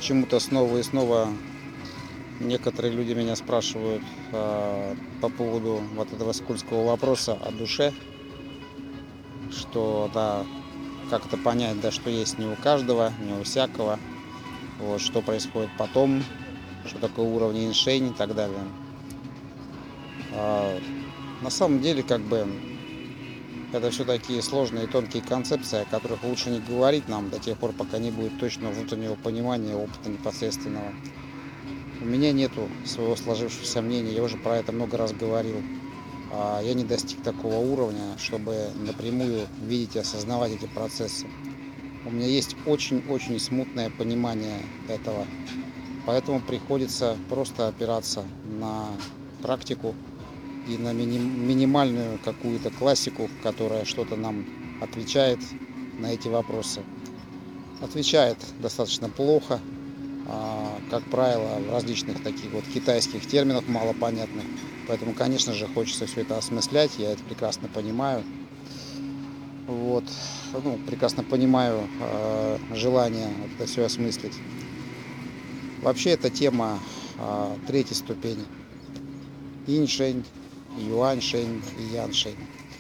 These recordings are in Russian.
почему-то снова и снова некоторые люди меня спрашивают по поводу вот этого скользкого вопроса о душе, что да, как это понять, да, что есть не у каждого, не у всякого, вот, что происходит потом, что такое уровни иншень и так далее. А, на самом деле, как бы, это все такие сложные и тонкие концепции, о которых лучше не говорить нам до тех пор, пока не будет точного внутреннего понимания, опыта непосредственного. У меня нету своего сложившегося мнения, я уже про это много раз говорил. Я не достиг такого уровня, чтобы напрямую видеть и осознавать эти процессы. У меня есть очень-очень смутное понимание этого, поэтому приходится просто опираться на практику и на минимальную какую-то классику, которая что-то нам отвечает на эти вопросы. Отвечает достаточно плохо, как правило, в различных таких вот китайских терминах малопонятных. Поэтому, конечно же, хочется все это осмыслять, я это прекрасно понимаю. Вот. Ну, прекрасно понимаю желание это все осмыслить. Вообще, эта тема третьей ступени. Инь-шень, юань-шень и ян-шень.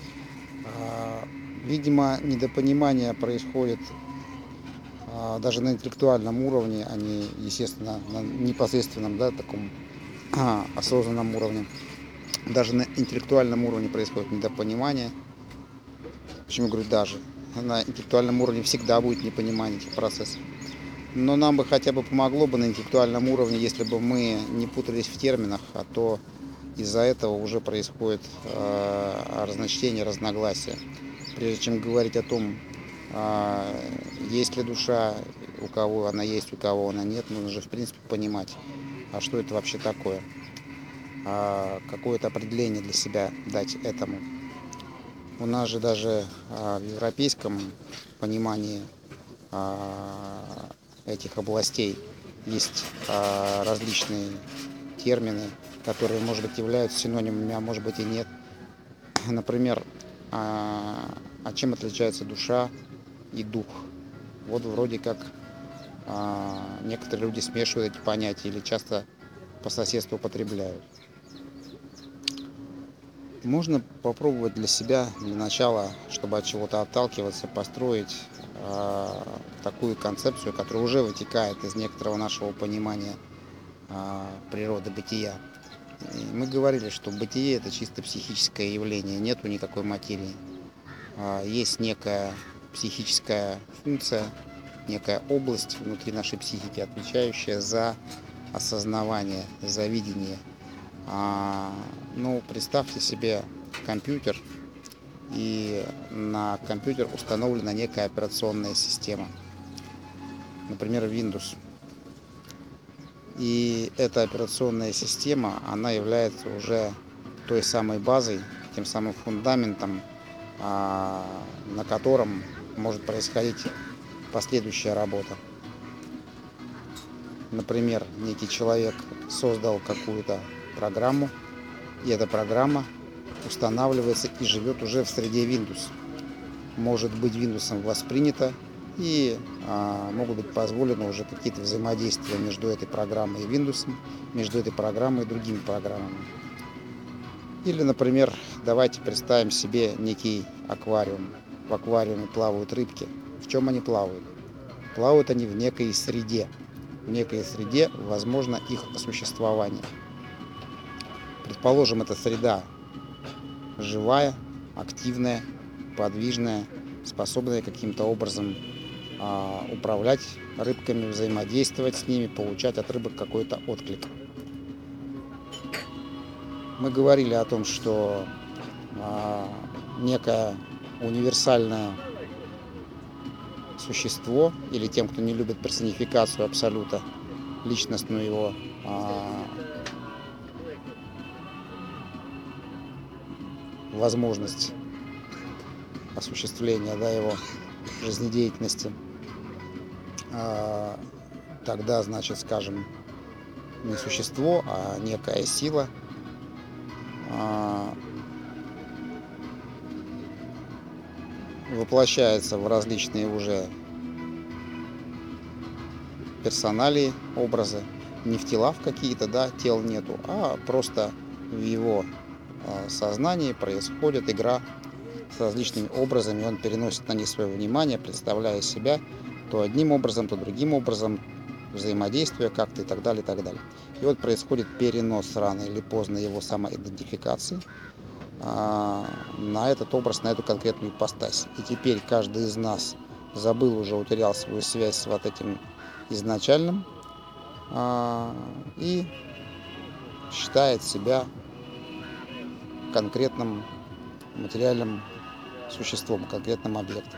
Видимо, недопонимание происходит даже на интеллектуальном уровне, а не, естественно, на непосредственном, да, таком осознанном уровне. Даже на интеллектуальном уровне происходит недопонимание. Почему я говорю даже? На интеллектуальном уровне всегда будет непонимание этих процессов. Но нам бы хотя бы помогло бы на интеллектуальном уровне, если бы мы не путались в терминах, а то из-за этого уже происходит разночтение, разногласия. Прежде чем говорить о том, есть ли душа, у кого она есть, у кого она нет, нужно же в принципе понимать, а что это вообще такое, какое-то определение для себя дать этому. У нас же даже в европейском понимании этих областей есть различные термины, которые, может быть, являются синонимами, а может быть и нет. Например, чем отличается душа и дух? Вот вроде как некоторые люди смешивают эти понятия или часто по соседству употребляют. Можно попробовать для себя, для начала, чтобы от чего-то отталкиваться, построить такую концепцию, которая уже вытекает из некоторого нашего понимания природы бытия. И мы говорили, что бытие – это чисто психическое явление, нету никакой материи. Есть некая психическая функция, некая область внутри нашей психики, отвечающая за осознавание, за видение. Ну, представьте себе компьютер, и на компьютер установлена некая операционная система, например, Windows. И эта операционная система, она является уже той самой базой, тем самым фундаментом, на котором может происходить последующая работа. Например, некий человек создал какую-то программу, и эта программа устанавливается и живет уже в среде Windows. Может быть Windows воспринято, и могут быть позволены уже какие-то взаимодействия между этой программой и Windows, между этой программой и другими программами. Или, например, давайте представим себе некий аквариум. В аквариуме плавают рыбки. В чем они плавают? Плавают они в некой среде. В некой среде возможно их существование. Предположим, эта среда живая, активная, подвижная, способная каким-то образом управлять рыбками, взаимодействовать с ними, получать от рыбок какой-то отклик. Мы говорили о том, что некое универсальное существо, или тем, кто не любит персонификацию абсолюта, личностную его возможность осуществления, да, его жизнедеятельности, тогда, значит, скажем, не существо, а некая сила, воплощается в различные уже персоналии, образы, не в тела в какие-то, да, тел нету, а просто в его сознании происходит игра с различными образами, он переносит на них свое внимание, представляя себя то одним образом, то другим образом, взаимодействия как-то и так далее, и так далее. И вот происходит перенос рано или поздно его самоидентификации на этот образ, на эту конкретную ипостась. И теперь каждый из нас забыл, уже утерял свою связь с вот этим изначальным и считает себя конкретным материальным существом, конкретным объектом.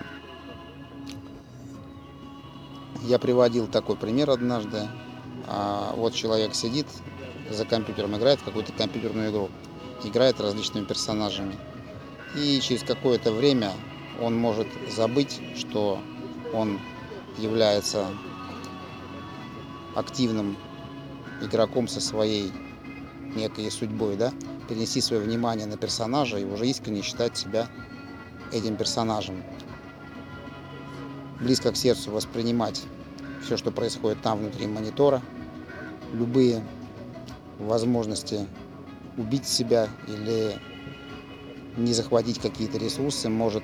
Я приводил такой пример однажды. Вот человек сидит за компьютером, играет в какую-то компьютерную игру, играет различными персонажами. И через какое-то время он может забыть, что он является активным игроком со своей некой судьбой, да, перенести свое внимание на персонажа и уже искренне считать себя этим персонажем. Близко к сердцу воспринимать все, что происходит там внутри монитора, любые возможности убить себя или не захватить какие-то ресурсы, может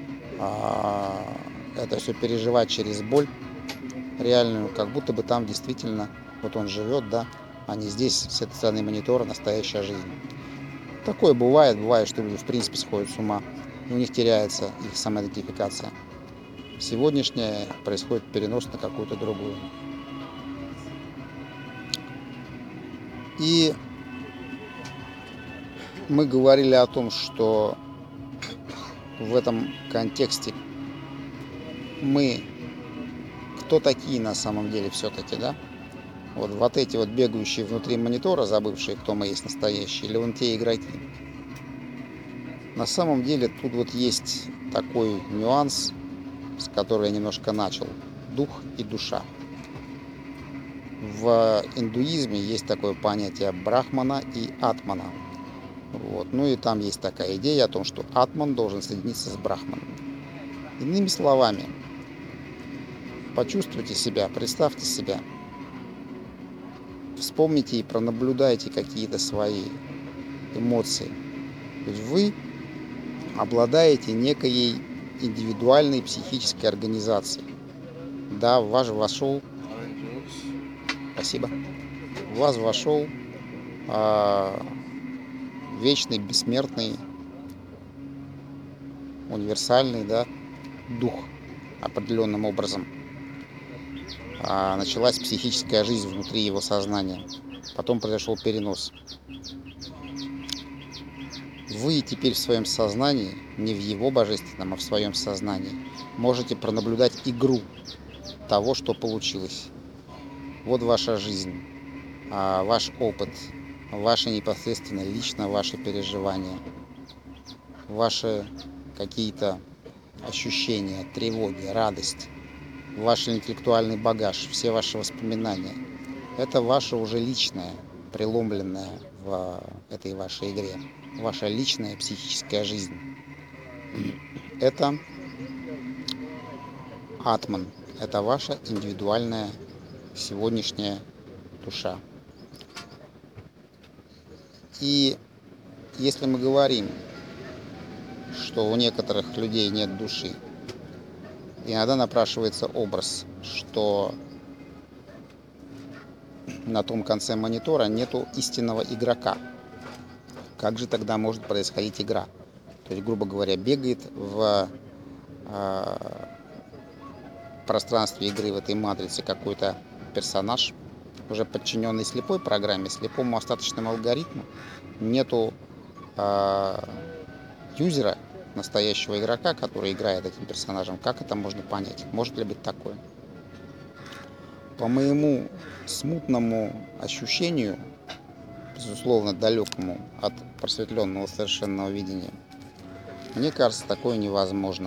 это все переживать через боль реальную, как будто бы там действительно вот он живет, да, а не здесь с этой стороны монитора настоящая жизнь. Такое бывает, что люди в принципе сходят с ума, и у них теряется их самоидентификация. Сегодняшнее происходит перенос на какую-то другую. И мы говорили о том, что в этом контексте мы кто такие на самом деле все-таки, да? Вот эти вот бегающие внутри монитора, забывшие, кто мы есть настоящие, или вон те игроки. На самом деле тут вот есть такой нюанс, с которого я немножко начал. Дух и душа. В индуизме есть такое понятие брахмана и атмана. Вот. Ну и там есть такая идея о том, что атман должен соединиться с брахманом. Иными словами, почувствуйте себя, представьте себя, вспомните и пронаблюдайте какие-то свои эмоции. Ведь вы обладаете некой индивидуальной психической организацией. Да, в вас вошел, спасибо, в вас вошел вечный, бессмертный, универсальный, да, дух определенным образом. Началась психическая жизнь внутри его сознания. Потом произошел перенос. Вы теперь в своем сознании, не в его божественном, а в своем сознании, можете пронаблюдать игру того, что получилось. Вот ваша жизнь, ваш опыт, ваши непосредственно лично ваши переживания, ваши какие-то ощущения, тревоги, радость, ваш интеллектуальный багаж, все ваши воспоминания. Это ваше уже личное, преломленное в этой вашей игре, ваша личная психическая жизнь. Это атман, это ваша индивидуальная сегодняшняя душа. И если мы говорим, что у некоторых людей нет души, иногда напрашивается образ, что на том конце монитора нету истинного игрока. Как же тогда может происходить игра? То есть, грубо говоря, бегает в пространстве игры, в этой матрице какой-то персонаж, уже подчиненный слепой программе, слепому остаточному алгоритму. Нету юзера, настоящего игрока, который играет этим персонажем. Как это можно понять? Может ли быть такое? По моему смутному ощущению, безусловно далекому от просветленного совершенного видения, мне кажется, такое невозможно.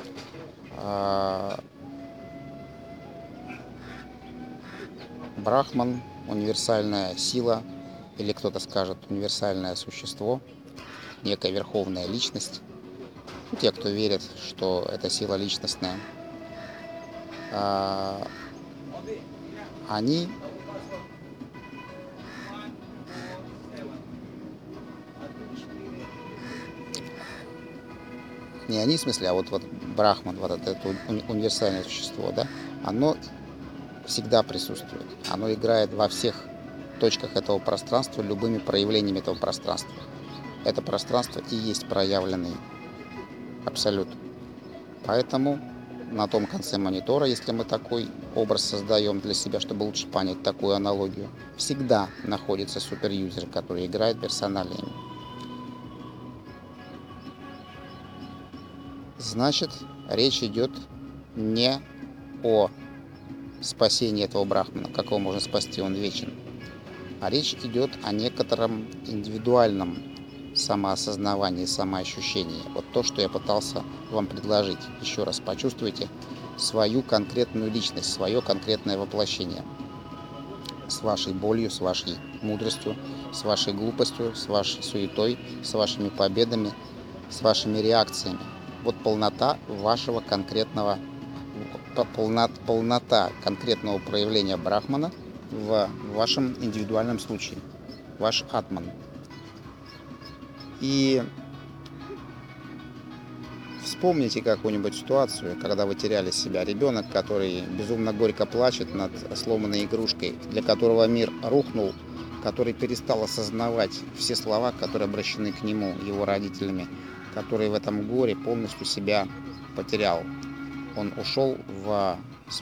Брахман, универсальная сила, или кто-то скажет универсальное существо, некая верховная личность. Те, кто верит, что это сила личностная, они не они, в смысле, а вот Брахман, вот это универсальное существо, да, оно всегда присутствует. Оно играет во всех точках этого пространства любыми проявлениями этого пространства. Это пространство и есть проявленный абсолют. Поэтому на том конце монитора, если мы такой образ создаем для себя, чтобы лучше понять такую аналогию, всегда находится суперюзер, который играет персоналиями. Значит, речь идет не о спасении этого брахмана, как его можно спасти, он вечен, а речь идет о некотором индивидуальном самоосознавании, самоощущении. Вот то, что я пытался вам предложить. Еще раз почувствуйте свою конкретную личность, свое конкретное воплощение. С вашей болью, с вашей мудростью, с вашей глупостью, с вашей суетой, с вашими победами, с вашими реакциями. Вот полнота вашего конкретного, полнота конкретного проявления брахмана в вашем индивидуальном случае. Ваш атман. И вспомните какую-нибудь ситуацию, когда вы теряли себя. Ребенок, который безумно горько плачет над сломанной игрушкой, для которого мир рухнул, который перестал осознавать все слова, которые обращены к нему, его родителями, который в этом горе полностью себя потерял. Он ушел в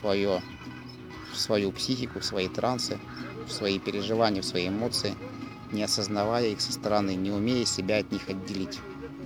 свою психику, в свои трансы, в свои переживания, в свои эмоции, не осознавая их со стороны, не умея себя от них отделить.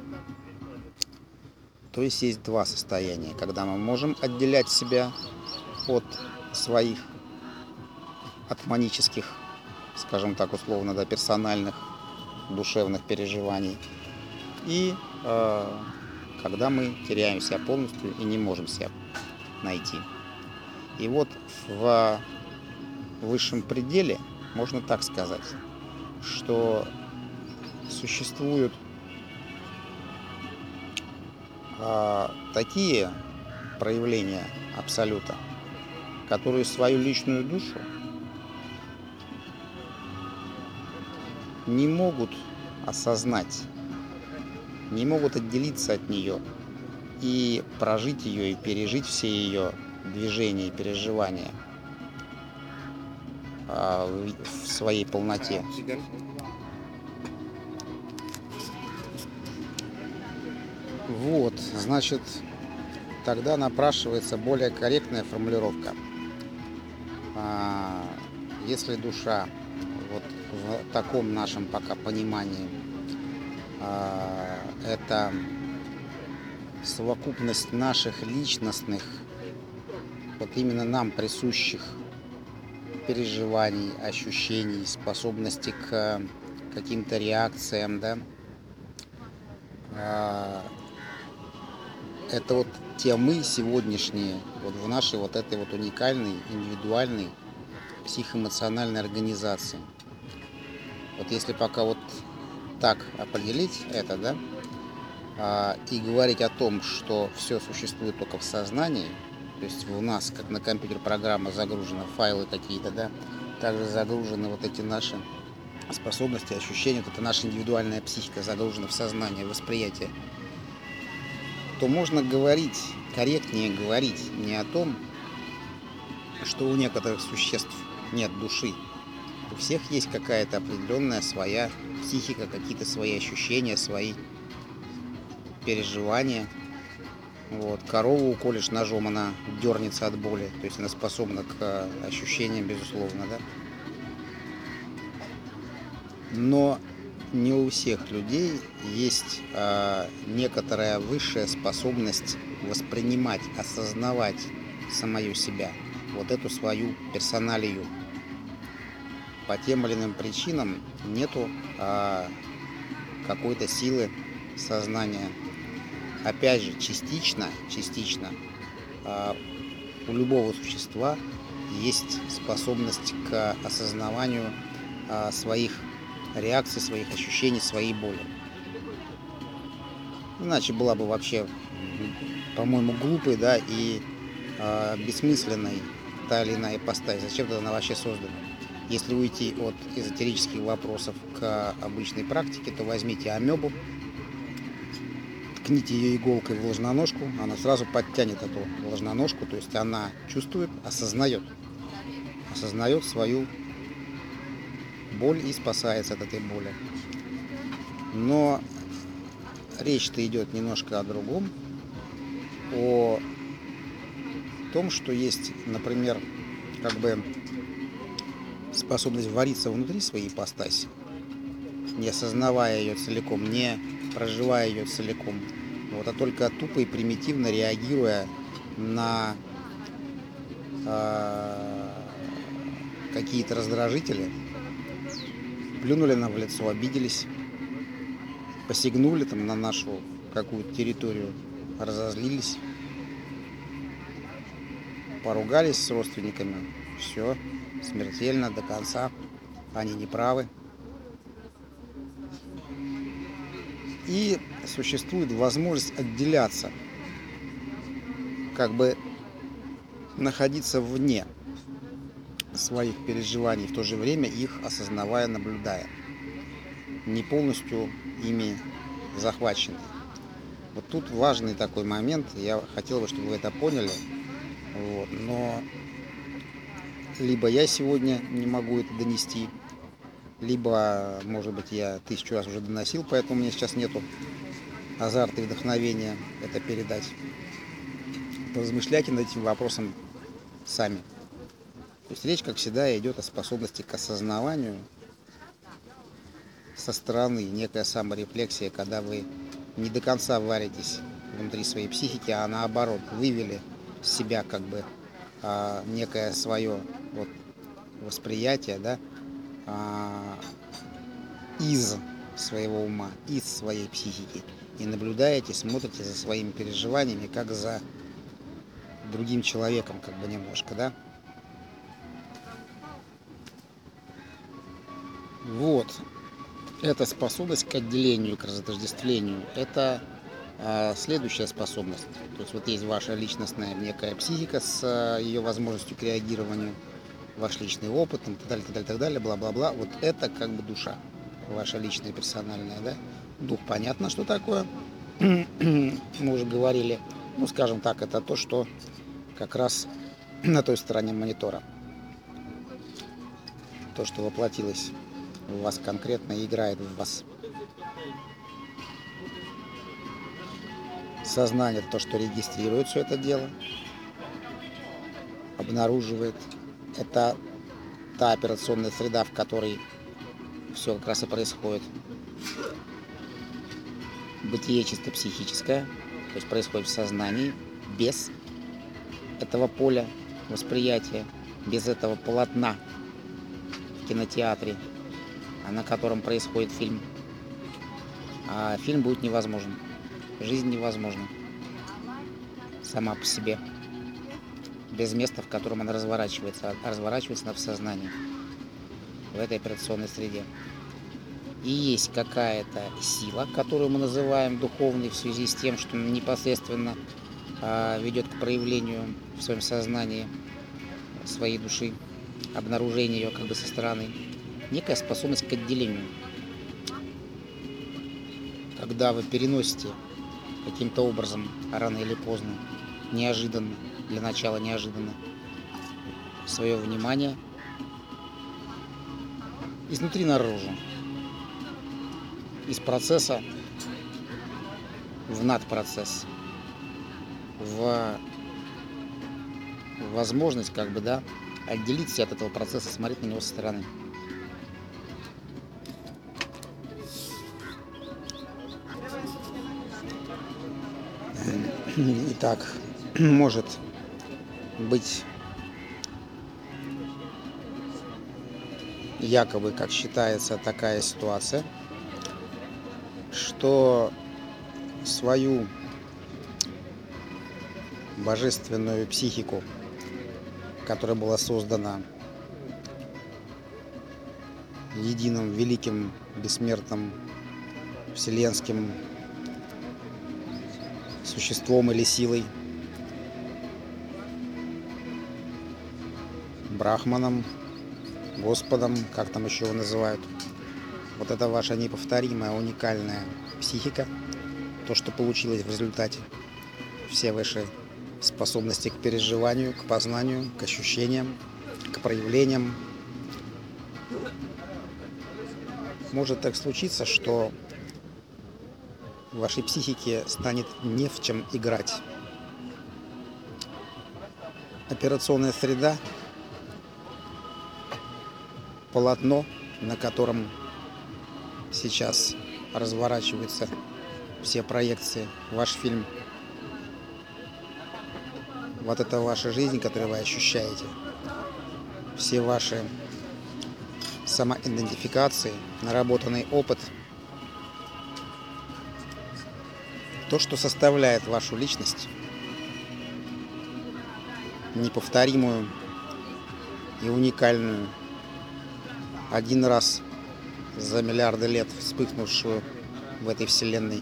То есть два состояния, когда мы можем отделять себя от своих атманических, скажем так условно, да, персональных душевных переживаний, и когда мы теряем себя полностью и не можем себя найти. И вот в высшем пределе можно так сказать, что существуют такие проявления абсолюта, которые свою личную душу не могут осознать, не могут отделиться от нее и прожить ее, и пережить все ее движения и переживания в своей полноте. Вот, значит, тогда напрашивается более корректная формулировка. Если душа вот в таком нашем пока понимании это совокупность наших личностных, вот именно нам присущих переживаний, ощущений, способности к каким-то реакциям, да, это вот те мы сегодняшние, вот в нашей вот этой вот уникальной, индивидуальной психоэмоциональной организации. Вот если пока вот так определить это, да, и говорить о том, что все существует только в сознании, то есть в нас, как на компьютер программа загружена, файлы какие-то, да, также загружены вот эти наши способности, ощущения, вот эта наша индивидуальная психика загружена в сознание, восприятие, то можно говорить, корректнее говорить не о том, что у некоторых существ нет души. У всех есть какая-то определенная своя психика, какие-то свои ощущения, свои переживания. Вот. Корову уколешь ножом, она дернется от боли, то есть она способна к ощущениям, безусловно, да. Но не у всех людей есть некоторая высшая способность воспринимать, осознавать самую себя, вот эту свою персоналию. По тем или иным причинам нету какой-то силы сознания. Опять же, частично у любого существа есть способность к осознаванию своих реакций, своих ощущений, своей боли. Иначе была бы вообще, по-моему, глупой, да, и бессмысленной та или иная ипостась? Зачем тогда она вообще создана? Если уйти от эзотерических вопросов к обычной практике, то возьмите амебу, ткните ее иголкой в ложноножку, она сразу подтянет эту ложноножку, то есть она чувствует, осознает свою боль и спасается от этой боли. Но речь-то идет немножко о другом, о том, что есть, например, как бы способность вариться внутри своей ипостаси, не осознавая ее целиком, не проживая ее целиком, вот, а только тупо и примитивно реагируя на какие-то раздражители, плюнули нам в лицо, обиделись, посягнули там на нашу какую-то территорию, разозлились, поругались с родственниками, все, смертельно, до конца, они не правы. И существует возможность отделяться, как бы находиться вне своих переживаний, в то же время их осознавая, наблюдая, не полностью ими захваченный. Вот тут важный такой момент, я хотел бы, чтобы вы это поняли, вот, но либо я сегодня не могу это донести, либо, может быть, я 1000 раз уже доносил, поэтому у меня сейчас нету азарта и вдохновения это передать. Поразмышляйте над этим вопросом сами. То есть речь, как всегда, идет о способности к осознаванию со стороны, некая саморефлексия, когда вы не до конца варитесь внутри своей психики, а наоборот, вывели с себя как бы некое свое вот, восприятие, да, из своего ума, из своей психики. И наблюдаете, смотрите за своими переживаниями, как за другим человеком, как бы немножко, да. Вот. Это способность к отделению, к разотождествлению. Это следующая способность. То есть вот есть ваша личностная некая психика с ее возможностью к реагированию, ваш личный опыт, и так далее, бла-бла-бла. Вот это как бы душа, ваша личная, персональная, да. Дух, понятно, что такое. Мы уже говорили. Ну, скажем так, это то, что как раз на той стороне монитора. То, что воплотилось в вас конкретно и играет в вас. Сознание – то, что регистрирует все это дело, обнаруживает. Это та операционная среда, в которой все как раз и происходит. Бытие чисто психическое, то есть происходит в сознании, без этого поля восприятия, без этого полотна в кинотеатре, на котором происходит фильм. А фильм будет невозможен. Жизнь невозможна сама по себе. Без места, в котором она разворачивается. А разворачивается она в сознании, в этой операционной среде. И есть какая-то сила, которую мы называем духовной, в связи с тем, что непосредственно ведет к проявлению в своем сознании своей души, обнаружение ее как бы со стороны. Некая способность к отделению. Когда вы переносите каким-то образом, рано или поздно, неожиданно, для начала неожиданно, свое внимание изнутри наружу, из процесса в надпроцесс, в возможность как бы, да, отделиться от этого процесса, смотреть на него со стороны. Итак, может быть якобы, как считается, такая ситуация, что свою божественную психику, которая была создана единым, великим, бессмертным, вселенским существом или силой, Брахманом, Господом, как там еще его называют. Вот это ваша неповторимая, уникальная психика, то, что получилось в результате. Все ваши способности к переживанию, к познанию, к ощущениям, к проявлениям. Может так случиться, что в вашей психике станет не в чем играть. Операционная среда, полотно, на котором сейчас разворачиваются все проекции, ваш фильм. Вот это ваша жизнь, которую вы ощущаете. Все ваши самоидентификации, наработанный опыт. То, что составляет вашу личность, неповторимую и уникальную, один раз за миллиарды лет вспыхнувшую в этой вселенной.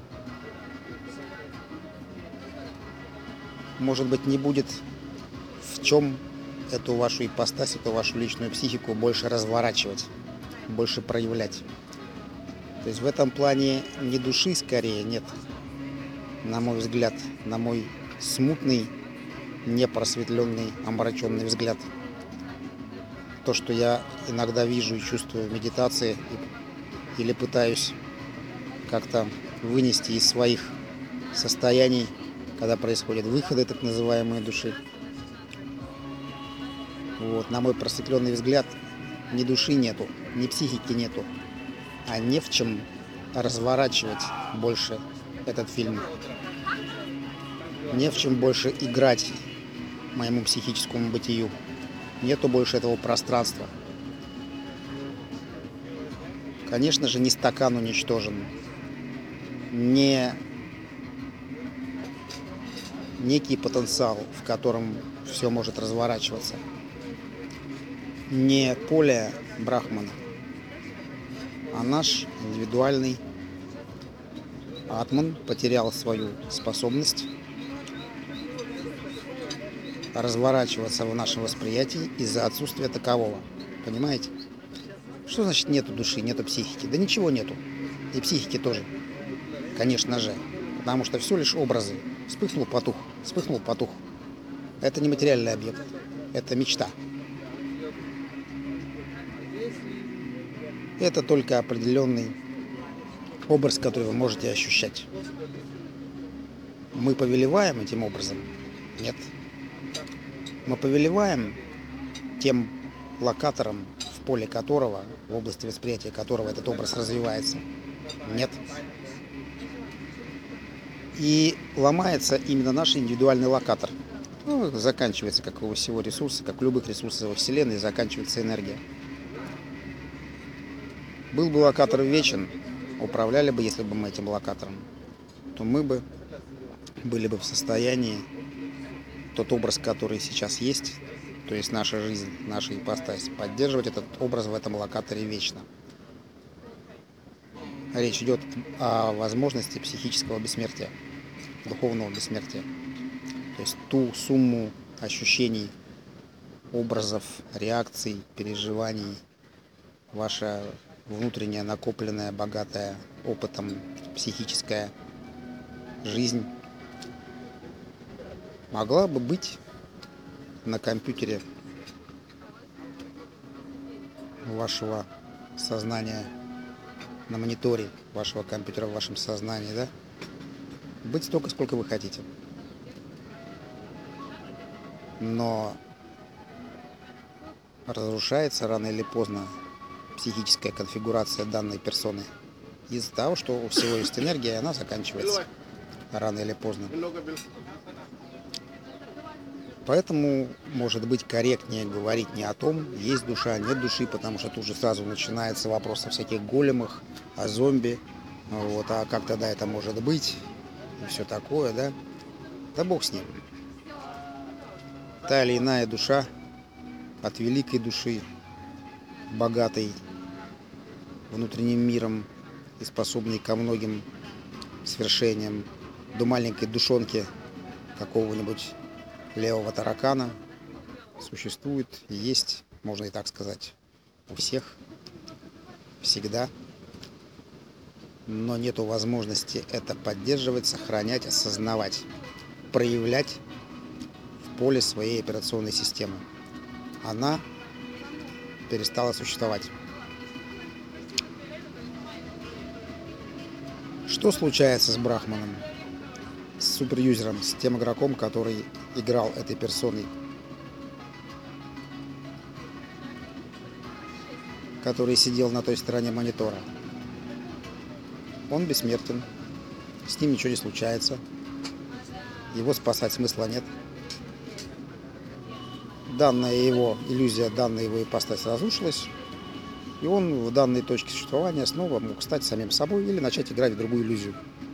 Может быть, не будет в чем эту вашу ипостась, эту вашу личную психику больше разворачивать, больше проявлять. То есть в этом плане ни души скорее нет, на мой взгляд, на мой смутный, непросветленный, омраченный взгляд. То, что я иногда вижу и чувствую в медитации или пытаюсь как-то вынести из своих состояний, когда происходят выходы так называемой души. Вот, на мой просветленный взгляд, ни души нету, ни психики нету, а не в чем разворачивать больше этот фильм. Не в чем больше играть моему психическому бытию. Нету больше этого пространства. Конечно же, не стакан уничтожен, не некий потенциал, в котором все может разворачиваться. Не поле Брахмана, а наш индивидуальный атман потерял свою способность разворачиваться в нашем восприятии из-за отсутствия такового. Понимаете? Что значит нету души, нету психики? Да ничего нету. И психики тоже. Конечно же. Потому что все лишь образы. Вспыхнул, потух. Вспыхнул, потух. Это не материальный объект. Это мечта. Это только определенный образ, который вы можете ощущать. Мы повелеваем этим образом? Нет. Мы повелеваем тем локатором, в поле которого, в области восприятия которого этот образ развивается? Нет. И ломается именно наш индивидуальный локатор. Ну, заканчивается, как у всего ресурса, как у любых ресурсов во Вселенной, заканчивается энергия. Был бы локатор вечен, управляли бы, если бы мы этим локатором, то мы бы были бы в состоянии тот образ, который сейчас есть, то есть наша жизнь, наша ипостась, поддерживать этот образ в этом локаторе вечно. Речь идет о возможности психического бессмертия, духовного бессмертия. То есть ту сумму ощущений, образов, реакций, переживаний, ваша внутренняя, накопленная, богатая опытом психическая жизнь могла бы быть на компьютере вашего сознания, на мониторе вашего компьютера в вашем сознании, да? Быть столько, сколько вы хотите. Но разрушается рано или поздно психическая конфигурация данной персоны из-за того, что у всего есть энергия, и она заканчивается рано или поздно. Поэтому, может быть, корректнее говорить не о том, есть душа, нет души, потому что тут же сразу начинается вопрос о всяких големах, о зомби, вот, а как тогда это может быть, и все такое, да? Да бог с ним. Та или иная душа от великой души, богатой внутренним миром и способной ко многим свершениям, до маленькой душонки какого-нибудь левого таракана, существует, есть, можно и так сказать, у всех, всегда, но нету возможности это поддерживать, сохранять, осознавать, проявлять в поле своей операционной системы. Она перестала существовать. Что случается с Брахманом, с суперюзером, с тем игроком, который играл этой персоной, который сидел на той стороне монитора? Он бессмертен, с ним ничего не случается, его спасать смысла нет. Данная его иллюзия, данная его ипостась разрушилась, и он в данной точке существования снова мог стать самим собой или начать играть в другую иллюзию.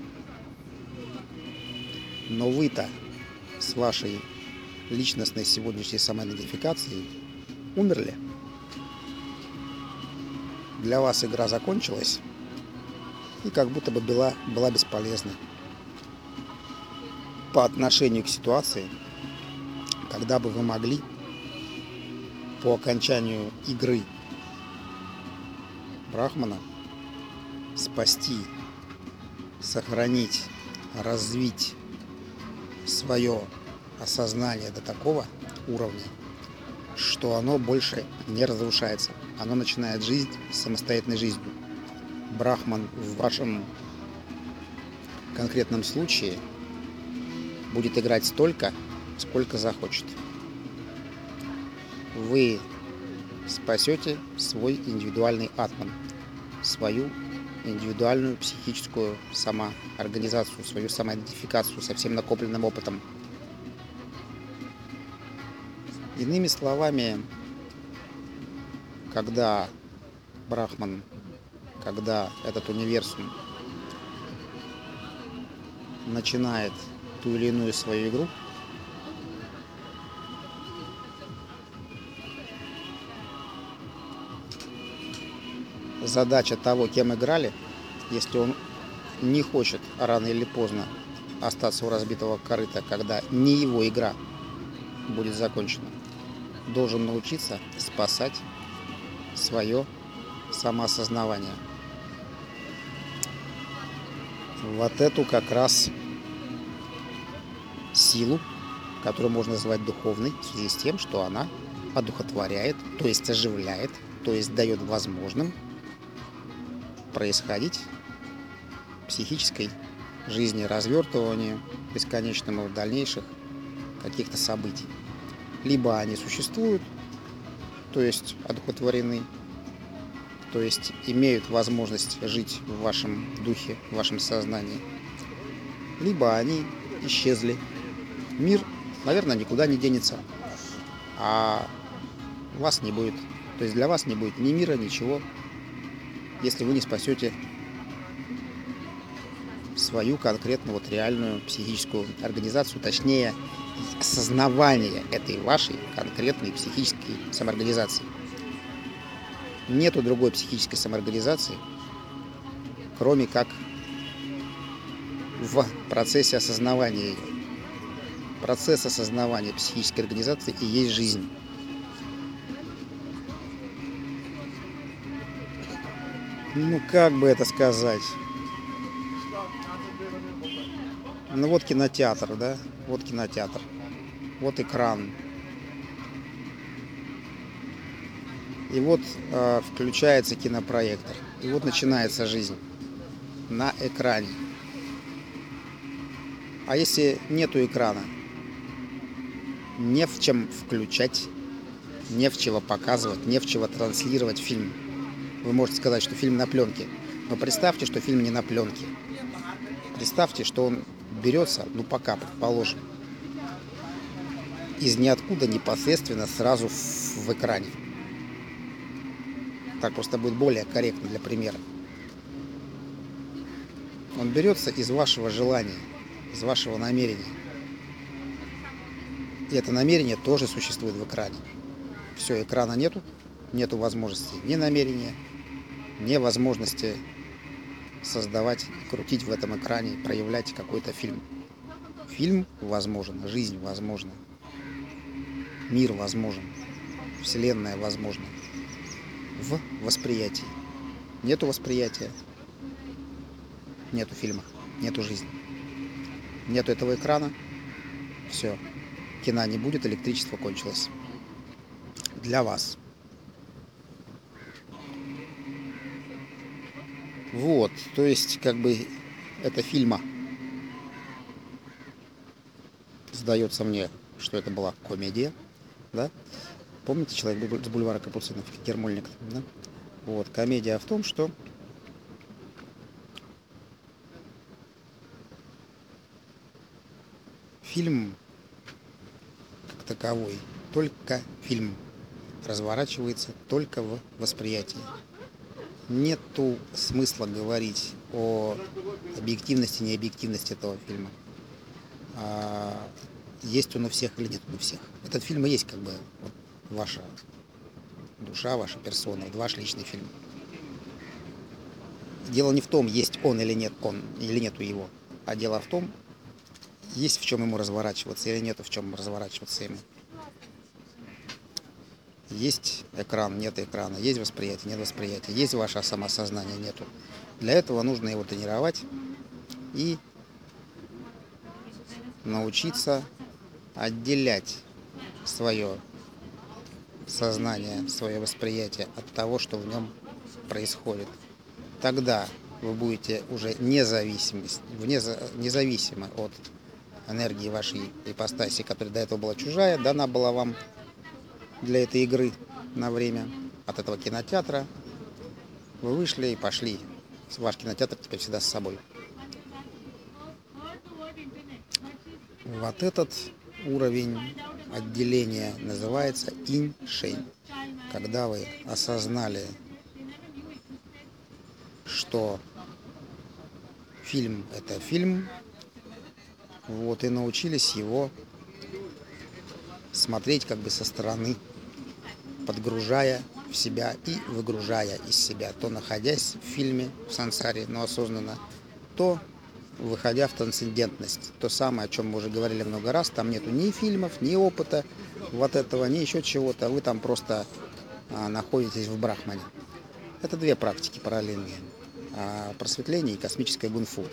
Но вы-то с вашей личностной сегодняшней самоидентификацией умерли. Для вас игра закончилась и как будто бы была бесполезна по отношению к ситуации, когда бы вы могли по окончанию игры Брахмана спасти, сохранить, развить свое осознание до такого уровня, что оно больше не разрушается. Оно начинает жить самостоятельной жизнью. Брахман в вашем конкретном случае будет играть столько, сколько захочет. Вы спасете свой индивидуальный атман, свою индивидуальную психическую самоорганизацию, свою самоидентификацию со всем накопленным опытом. Иными словами, когда Брахман, когда этот универсум начинает ту или иную свою игру, задача того, кем играли, если он не хочет рано или поздно остаться у разбитого корыта, когда не его игра будет закончена, должен научиться спасать свое самоосознавание. Вот эту как раз силу, которую можно назвать духовной, в связи с тем, что она одухотворяет, то есть оживляет, то есть дает возможным происходить психической жизни, развертыванию бесконечному дальнейших каких-то событий. Либо они существуют, то есть одухотворены, то есть имеют возможность жить в вашем духе, в вашем сознании, либо они исчезли. Мир, наверное, никуда не денется, а вас не будет. То есть для вас не будет ни мира, ничего, если вы не спасете свою конкретную реальную психическую организацию, точнее, осознавание этой вашей конкретной психической самоорганизации. Нету другой психической самоорганизации, кроме как в процессе осознавания ее. Процесс осознавания психической организации и есть жизнь. Ну, как бы это сказать? Ну, вот кинотеатр, да? Вот кинотеатр. Вот экран. И вот включается кинопроектор. И вот начинается жизнь на экране. А если нету экрана? Не в чем включать, не в чего показывать, не в чего транслировать фильм. Вы можете сказать, что фильм на пленке. Но представьте, что фильм не на пленке. Представьте, что он берется, ну пока, предположим, из ниоткуда непосредственно сразу в экране. Так просто будет более корректно для примера. Он берется из вашего желания, из вашего намерения. И это намерение тоже существует в экране. Все, экрана нету возможности ни намерения, ни возможности создавать, крутить в этом экране, проявлять какой-то фильм. Фильм возможен, жизнь возможна. Мир возможен, Вселенная возможна в восприятии. Нету восприятия, нету фильма, нету жизни. Нету этого экрана, все, кино не будет, электричество кончилось. Для вас. Вот, то есть, как бы, это фильма. Сдается мне, что это была комедия, да? Помните «Человек с бульвара Капуцинов», Ермольник, да? Вот, комедия в том, что фильм как таковой, только фильм, разворачивается только в восприятии. Нету смысла говорить о объективности, необъективности этого фильма. Есть он у всех или нет он у всех. Этот фильм и есть как бы вот ваша душа, ваша персона, ваш личный фильм. Дело не в том, есть он или нет он, или нету его, а дело в том, есть в чем ему разворачиваться или нету в чем разворачиваться ему. Есть экран, нет экрана, есть восприятие, нет восприятия, есть ваше самосознание, нету. Для этого нужно его тренировать и научиться отделять свое сознание, свое восприятие от того, что в нем происходит. Тогда вы будете уже независимы от энергии вашей ипостаси, которая до этого была чужая, дана была вам для этой игры на время от этого кинотеатра. Вы вышли и пошли. Ваш кинотеатр теперь всегда с собой. Вот этот уровень отделения называется инь-шень. Когда вы осознали, что фильм – это фильм, вот, и научились его смотреть как бы со стороны, подгружая в себя и выгружая из себя, то находясь в фильме, в сансаре, но осознанно, то выходя в трансцендентность. То самое, о чем мы уже говорили много раз, там нету ни фильмов, ни опыта вот этого, ни еще чего-то, вы там просто находитесь в брахмане. Это две практики параллельные. Просветление и космическое гунфу.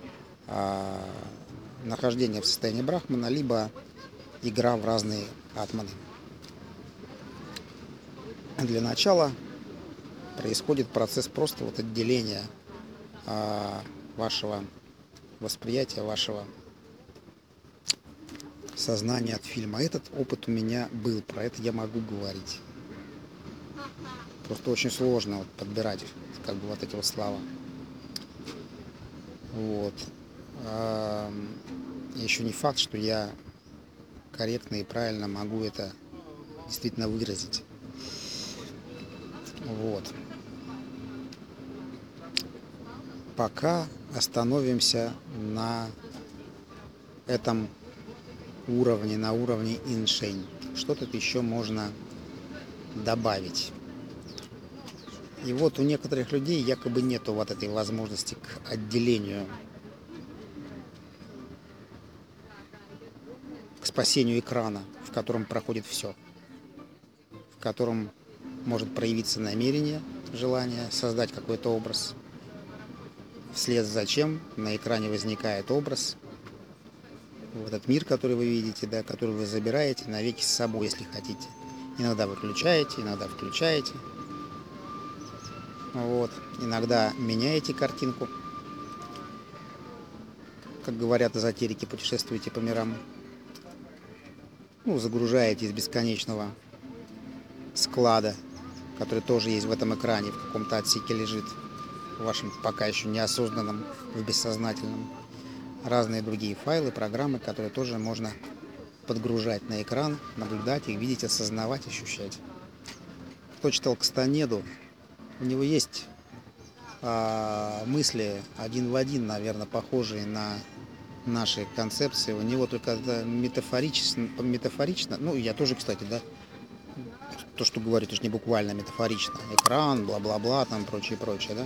Нахождение в состоянии брахмана, либо игра в разные атманы. Для начала происходит процесс просто вот отделения вашего восприятия, вашего сознания от фильма. Этот опыт у меня был, про это я могу говорить. Просто очень сложно вот подбирать как бы вот эти вот слова. Вот. Еще не факт, что я корректно и правильно могу это действительно выразить. Вот. Пока остановимся на этом уровне, на уровне иншень. Что тут еще можно добавить? И вот у некоторых людей якобы нету вот этой возможности к отделению, к спасению экрана, в котором проходит все, в котором может проявиться намерение, желание создать какой-то образ. Вслед за чем на экране возникает образ, вот этот мир, который вы видите, да, который вы забираете навеки с собой, если хотите. Иногда выключаете, иногда включаете. Вот. Иногда меняете картинку. Как говорят эзотерики, путешествуете по мирам. Ну, загружаете из бесконечного склада, который тоже есть в этом экране, в каком-то отсеке лежит, в вашем пока еще неосознанном, в бессознательном. Разные другие файлы, программы, которые тоже можно подгружать на экран, наблюдать их, видеть, осознавать, ощущать. Кто читал Кастанеду, у него есть мысли один в один, наверное, похожие на наши концепции. У него только это метафорично. Ну, я тоже, кстати, да, то, что говорю, это же не буквально метафорично. Экран, бла-бла-бла, там прочее, да.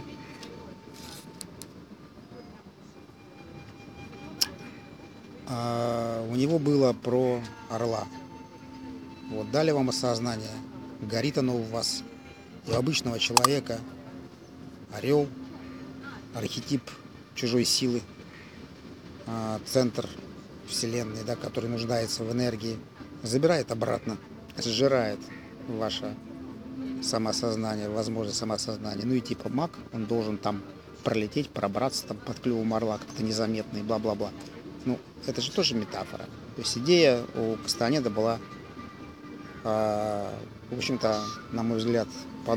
У него было про орла. Вот, дали вам осознание, горит оно у вас. И у обычного человека орел, архетип чужой силы, центр Вселенной, да, который нуждается в энергии, забирает обратно, сжирает ваше самоосознание, возможность самоосознания. Ну и типа маг, он должен там пролететь, пробраться там под клювом орла как-то незаметно и бла-бла-бла. Ну, это же тоже метафора. То есть идея у Кастанеда была, в общем-то, на мой взгляд,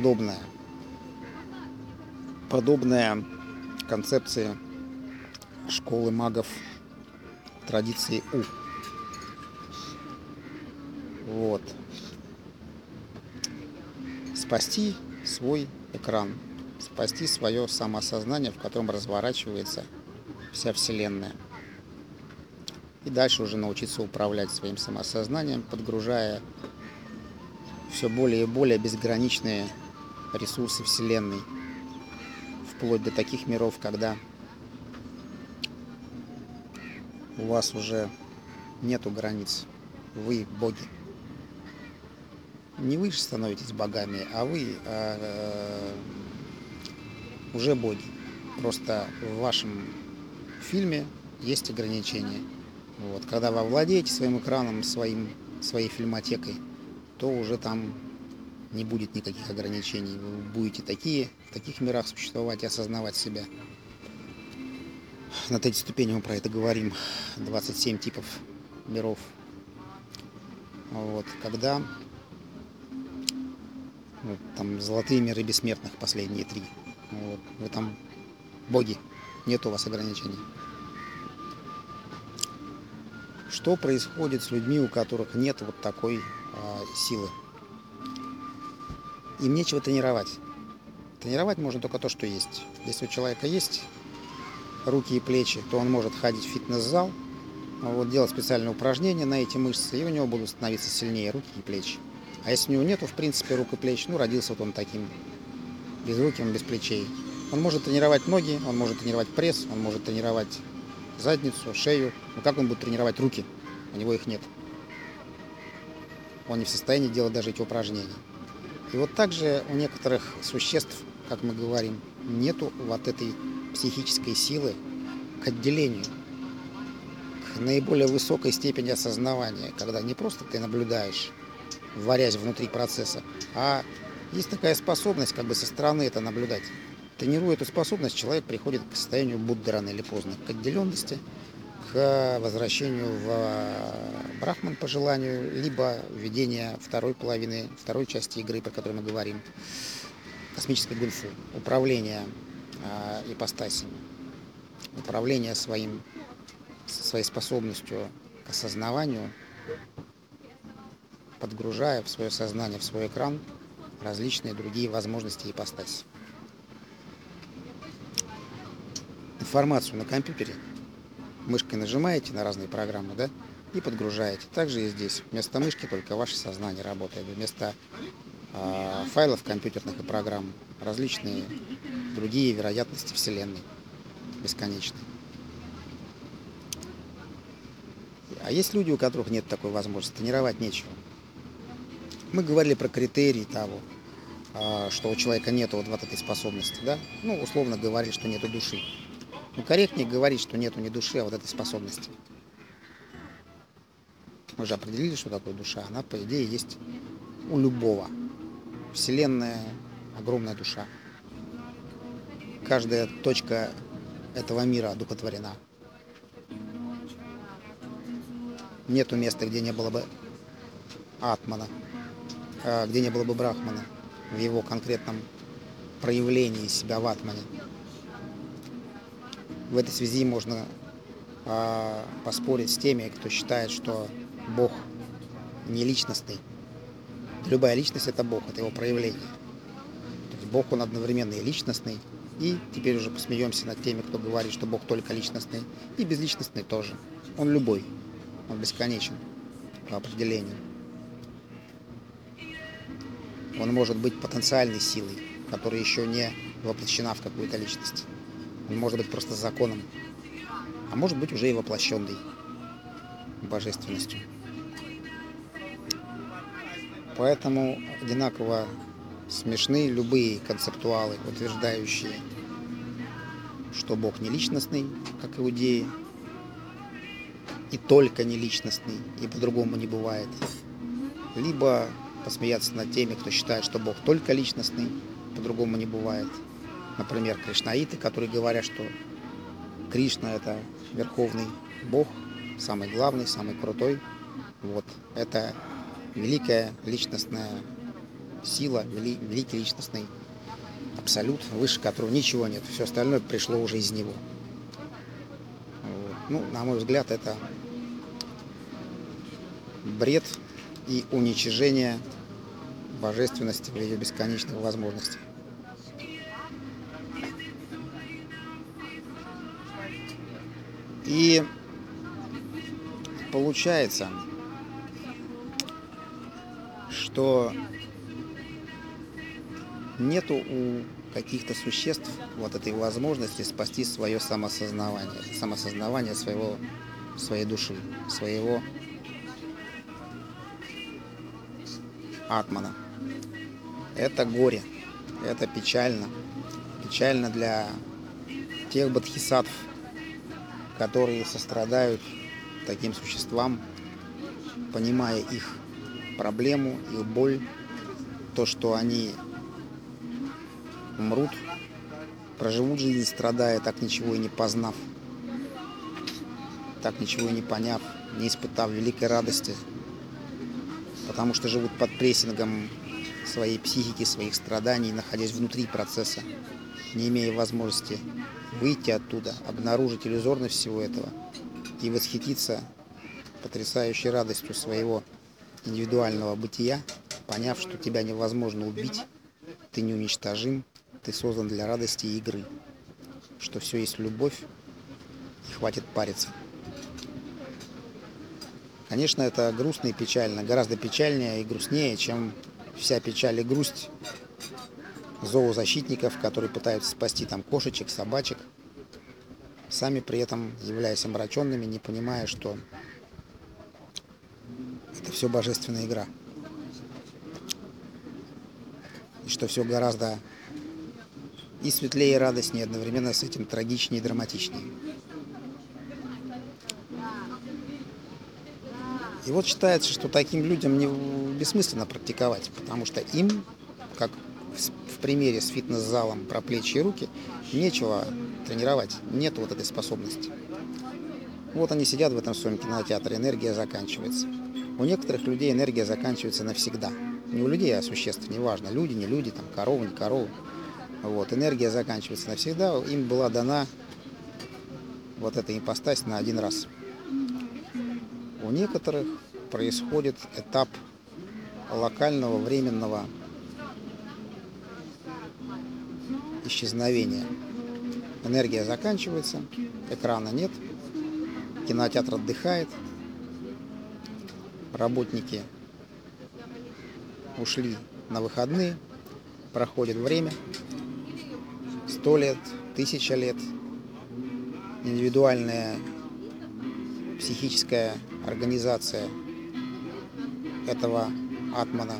подобная концепции школы магов традиции У. Вот. Спасти свой экран, спасти свое самоосознание, в котором разворачивается вся Вселенная. И дальше уже научиться управлять своим самоосознанием, подгружая все более и более безграничные ресурсы Вселенной, вплоть до таких миров, когда у вас уже нету границ, вы боги. Не вы же становитесь богами, а вы уже боги. Просто в вашем фильме есть ограничения. Вот. Когда вы овладеете своим экраном, своей фильмотекой, то уже там не будет никаких ограничений. Вы будете в таких мирах существовать и осознавать себя. На третьей ступени мы про это говорим. 27 типов миров. Вот. Когда вот, там золотые миры бессмертных, последние 3. Вот. Вы там боги. Нет у вас ограничений. Что происходит с людьми, у которых нет вот такой силы? Им нечего тренировать. Тренировать можно только то, что есть. Если у человека есть руки и плечи, то он может ходить в фитнес-зал, вот, делать специальные упражнения на эти мышцы, и у него будут становиться сильнее руки и плечи. А если у него нету, в принципе, рук и плеч, родился вот он таким, безруким, без плечей. Он может тренировать ноги, он может тренировать пресс, он может тренировать задницу, шею. Но как он будет тренировать руки? У него их нет. Он не в состоянии делать даже эти упражнения. И вот также у некоторых существ, как мы говорим, нету вот этой психической силы к отделению, к наиболее высокой степени осознавания, когда не просто ты наблюдаешь, варясь внутри процесса, а есть такая способность как бы со стороны это наблюдать. Тренируя эту способность, человек приходит к состоянию Будды рано или поздно, к отделенности, к возвращению в Брахман по желанию, либо введение второй части игры, про которую мы говорим, космической гульфу, управление ипостасями, управление своей способностью к осознаванию, подгружая в свое сознание, в свой экран различные другие возможности ипостаси. Информацию на компьютере мышкой нажимаете на разные программы, да, и подгружаете. Также и здесь. Вместо мышки только ваше сознание работает. Вместо файлов компьютерных и программ различные другие вероятности Вселенной бесконечные. А есть люди, у которых нет такой возможности, тренировать нечего. Мы говорили про критерии того, что у человека нету вот этой способности, да? Условно говорили, что нету души. Корректнее говорить, что нету не души, а вот этой способности. Мы же определили, что такое душа. Она, по идее, есть у любого. Вселенная – огромная душа. Каждая точка этого мира одухотворена. Нету места, где не было бы атмана, где не было бы брахмана в его конкретном проявлении себя в атмане. В этой связи можно поспорить с теми, кто считает, что Бог не личностный. Любая личность – это Бог, это его проявление. То есть Бог, он одновременно и личностный, и теперь уже посмеемся над теми, кто говорит, что Бог только личностный, и безличностный тоже. Он любой, он бесконечен по определению. Он может быть потенциальной силой, которая еще не воплощена в какую-то личность. Он может быть просто законом, а может быть уже и воплощенной божественностью. Поэтому одинаково смешны любые концептуалы, утверждающие, что Бог не личностный, как иудеи, и только не личностный, и по-другому не бывает. Либо посмеяться над теми, кто считает, что Бог только личностный, по-другому не бывает. Например, кришнаиты, которые говорят, что Кришна – это верховный Бог, самый главный, самый крутой. Вот. Это великая личностная сила, великий личностный абсолют, выше которого ничего нет. Все остальное пришло уже из него. Вот. Ну, на мой взгляд, это бред и уничижение божественности в ее бесконечных возможностях. И получается, что нету у каких-то существ вот этой возможности спасти свое самосознавание своей души, своего атмана. Это горе, это печально. Печально для тех бодхисаттв, которые сострадают таким существам, понимая их проблему, их боль, то, что они умрут, проживут жизнь, страдая, так ничего и не познав, так ничего и не поняв, не испытав великой радости, потому что живут под прессингом своей психики, своих страданий, находясь внутри процесса, не имея возможности выйти оттуда, обнаружить иллюзорность всего этого и восхититься потрясающей радостью своего индивидуального бытия, поняв, что тебя невозможно убить, ты неуничтожим, ты создан для радости и игры, что все есть любовь и хватит париться. Конечно, это грустно и печально, гораздо печальнее и грустнее, чем вся печаль и грусть зоозащитников, которые пытаются спасти там кошечек, собачек, сами при этом являясь омраченными, не понимая, что это все божественная игра. И что все гораздо и светлее, и радостнее, одновременно с этим трагичнее и драматичнее. И вот считается, что таким людям бессмысленно практиковать, потому что им, как в примере с фитнес-залом про плечи и руки, нечего тренировать, нет вот этой способности. Вот они сидят в этом своем кинотеатре, энергия заканчивается. У некоторых людей энергия заканчивается навсегда. Не у людей, а существ, неважно, люди, не люди, там, коровы, не коровы. Вот, энергия заканчивается навсегда, им была дана вот эта ипостась на один раз. У некоторых происходит этап локального, временного исчезновения. Энергия заканчивается, экрана нет, кинотеатр отдыхает, работники ушли на выходные, проходит время, 100 лет, 1000 лет, индивидуальная психическая организация этого атмана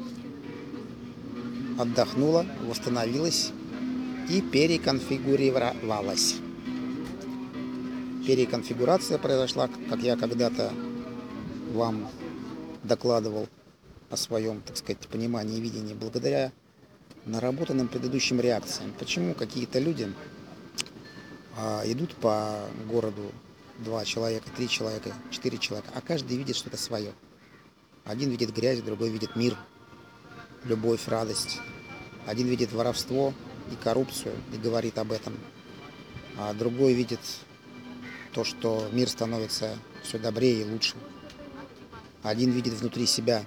отдохнула, восстановилась и переконфигурировалась. Переконфигурация произошла, как я когда-то вам докладывал о своем, так сказать, понимании и видении, благодаря наработанным предыдущим реакциям. Почему какие-то люди идут по городу 2 человека, 3 человека, 4 человека, а каждый видит что-то свое. Один видит грязь, другой видит мир, любовь, радость. Один видит воровство и коррупцию и говорит об этом, а другой видит то, что мир становится все добрее и лучше. Один видит внутри себя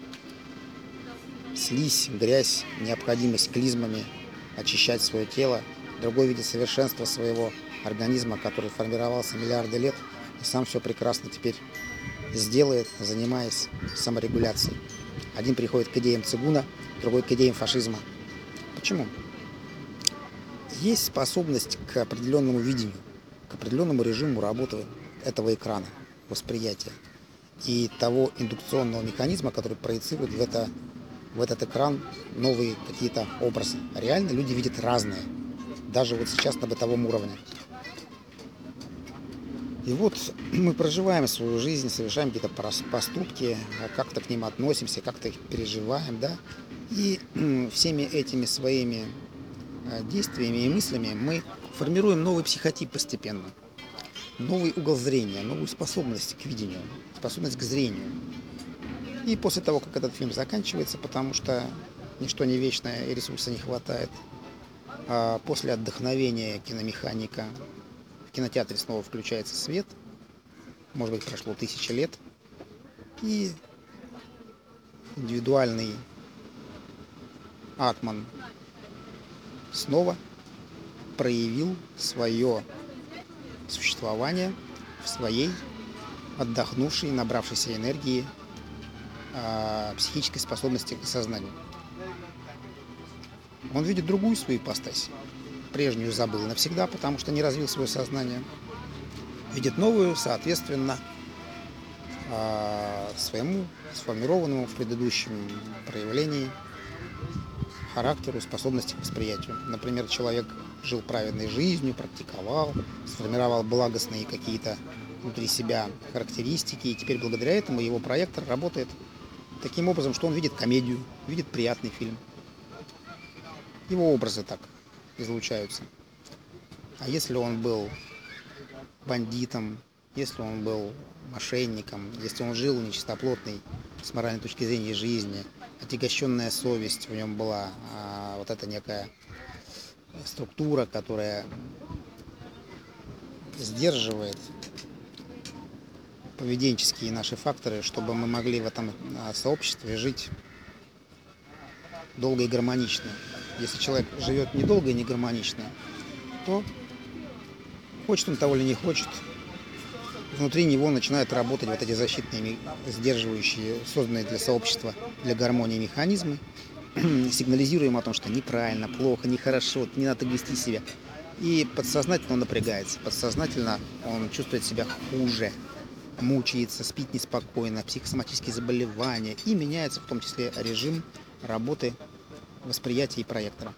слизь, грязь, необходимость клизмами очищать свое тело. Другой видит совершенство своего организма, который формировался миллиарды лет и сам все прекрасно теперь сделает, занимаясь саморегуляцией. Один приходит к идеям цигуна, другой к идеям фашизма. Почему? Есть способность к определенному видению, к определенному режиму работы этого экрана, восприятия. и того индукционного механизма, который проецирует в этот экран новые какие-то образы. Реально люди видят разные, даже вот сейчас на бытовом уровне. И вот мы проживаем свою жизнь, совершаем какие-то поступки, как-то к ним относимся, как-то их переживаем, да. И всеми этими своими действиями и мыслями мы формируем новый психотип постепенно, новый угол зрения, новую способность к видению, способность к зрению. И после того, как этот фильм заканчивается, потому что ничто не вечное и ресурса не хватает, после отдохновения киномеханика в кинотеатре снова включается свет, может быть, прошло 1000 лет, и индивидуальный атман снова проявил свое существование в своей отдохнувшей, набравшейся энергии, психической способности к сознанию. Он видит другую свою ипостась. Прежнюю забыл навсегда, потому что не развил свое сознание. Видит новую, соответственно, своему сформированному в предыдущем проявлении характеру, способности к восприятию. Например, человек жил праведной жизнью, практиковал, сформировал благостные какие-то внутри себя характеристики, и теперь благодаря этому его проектор работает таким образом, что он видит комедию, видит приятный фильм. Его образы так излучаются. А если он был бандитом, если он был мошенником, если он жил нечистоплотной с моральной точки зрения жизни, отягощенная совесть в нем была, вот эта некая структура, которая сдерживает поведенческие наши факторы, чтобы мы могли в этом сообществе жить долго и гармонично. Если человек живет недолго и не гармонично, то хочет он того или не хочет, внутри него начинают работать вот эти защитные, сдерживающие, созданные для сообщества, для гармонии механизмы, сигнализируем о том, что неправильно, плохо, нехорошо, не надо вести себя. И подсознательно он напрягается, подсознательно он чувствует себя хуже, мучается, спит неспокойно, психосоматические заболевания, и меняется в том числе режим работы восприятия и проектора.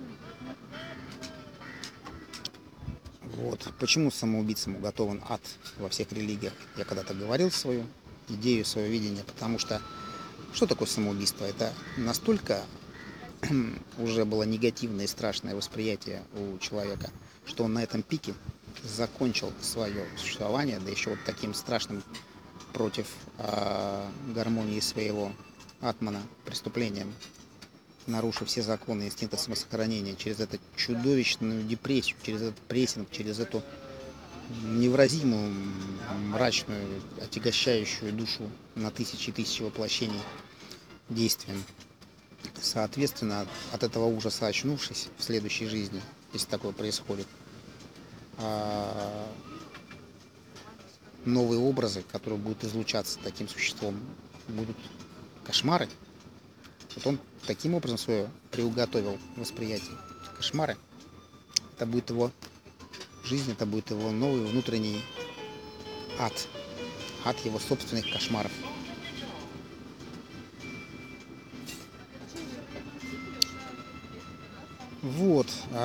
Вот. Почему самоубийцам уготован ад во всех религиях? Я когда-то говорил свою идею, свое видение, потому что что такое самоубийство? Это настолько уже было негативное и страшное восприятие у человека, что он на этом пике закончил свое существование, да еще вот таким страшным против гармонии своего атмана преступлением, нарушив все законы инстинкта самосохранения, через эту чудовищную депрессию, через этот прессинг, через эту невыразимую, мрачную, отягощающую душу на тысячи и тысячи воплощений действием. Соответственно, от этого ужаса очнувшись в следующей жизни, если такое происходит, новые образы, которые будут излучаться таким существом, будут кошмары. Вот он таким образом свое приуготовил восприятие. Кошмары. Это будет его жизнь, это будет его новый внутренний ад. Ад его собственных кошмаров. Вот.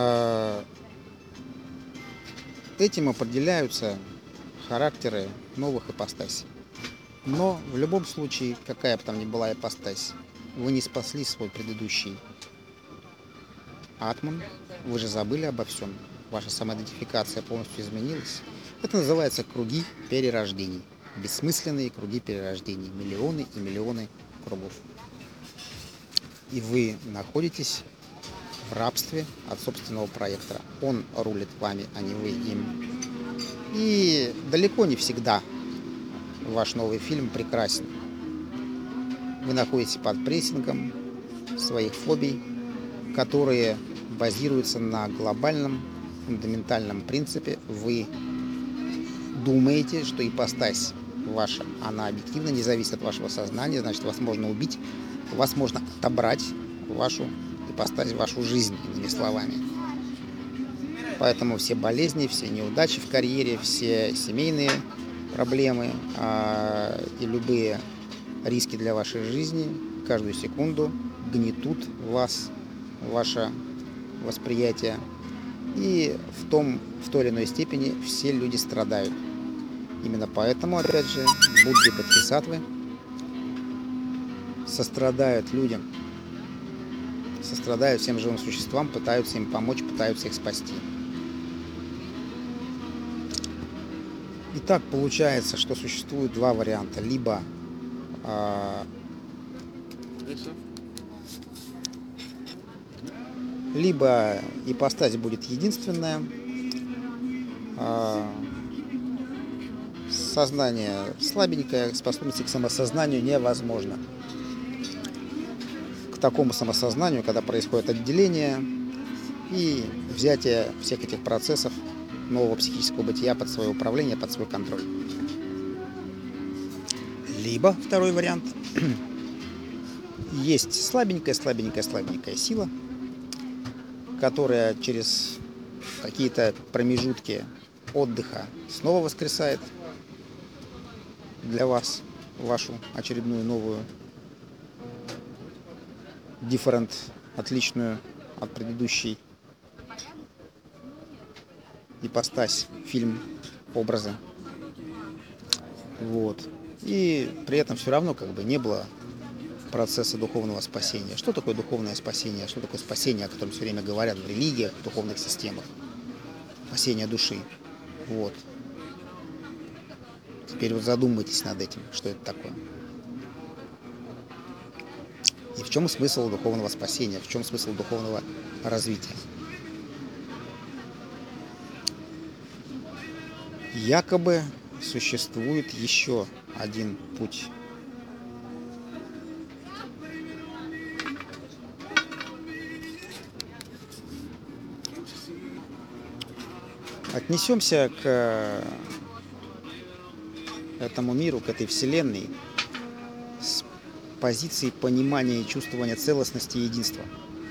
Этим определяются характеры новых ипостасей. Но в любом случае, какая бы там ни была ипостась, вы не спасли свой предыдущий атман, вы же забыли обо всем. Ваша самоидентификация полностью изменилась. Это называется круги перерождений. Бессмысленные круги перерождений. Миллионы и миллионы кругов. И вы находитесь в рабстве от собственного проектора. Он рулит вами, а не вы им. И далеко не всегда ваш новый фильм прекрасен. Вы находитесь под прессингом своих фобий, которые базируются на глобальном, фундаментальном принципе. Вы думаете, что ипостась ваша, она объективно не зависит от вашего сознания, значит, вас можно убить, вас можно отобрать вашу ипостась, вашу жизнь, иными словами. Поэтому все болезни, все неудачи в карьере, все семейные проблемы и любые риски для вашей жизни каждую секунду гнетут вас, ваше восприятие. И в той или иной степени все люди страдают. Именно поэтому, опять же, Будды Бодхисаттвы сострадают людям, сострадают всем живым существам, пытаются им помочь, пытаются их спасти. Итак, получается, что существует два варианта. Либо ипостась будет единственная, сознание слабенькое, способности к самосознанию невозможно. К такому самосознанию, когда происходит отделение и взятие всех этих процессов нового психического бытия под свое управление, под свой контроль. Либо второй вариант. Есть слабенькая сила, которая через какие-то промежутки отдыха снова воскресает для вас вашу очередную новую different, отличную от предыдущей ипостась, фильм, образы. Вот. И при этом все равно не было процесса духовного спасения. Что такое духовное спасение? Что такое спасение, о котором все время говорят в религиях, в духовных системах? Спасение души. Вот. Теперь задумайтесь над этим, что это такое. И в чем смысл духовного спасения, в чем смысл духовного развития? Якобы существует еще один путь. Отнесемся к этому миру, к этой вселенной с позиции понимания и чувствования целостности и единства.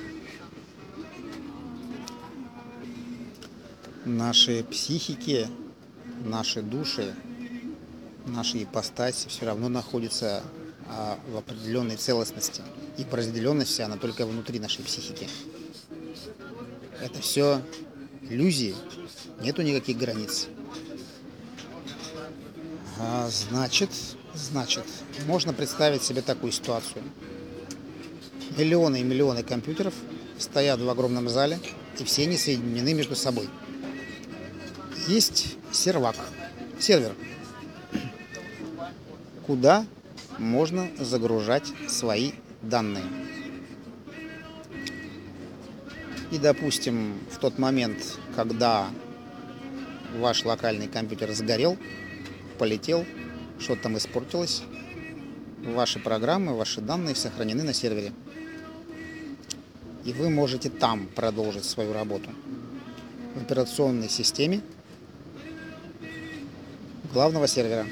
Наши психики, наши души, наши ипостаси все равно находятся в определенной целостности. И разделенность вся, она только внутри нашей психики. Это все иллюзии, нету никаких границ. Значит, можно представить себе такую ситуацию. Миллионы и миллионы компьютеров стоят в огромном зале, и все они соединены между собой. Есть сервер, куда можно загружать свои данные. И, допустим, в тот момент, когда ваш локальный компьютер сгорел, полетел, что-то там испортилось, ваши программы, ваши данные сохранены на сервере. И вы можете там продолжить свою работу. В операционной системе главного сервера.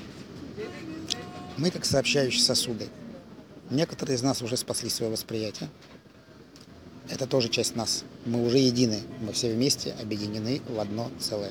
Мы как сообщающие сосуды. Некоторые из нас уже спасли свое восприятие. Это тоже часть нас. Мы уже едины. Мы все вместе объединены в одно целое.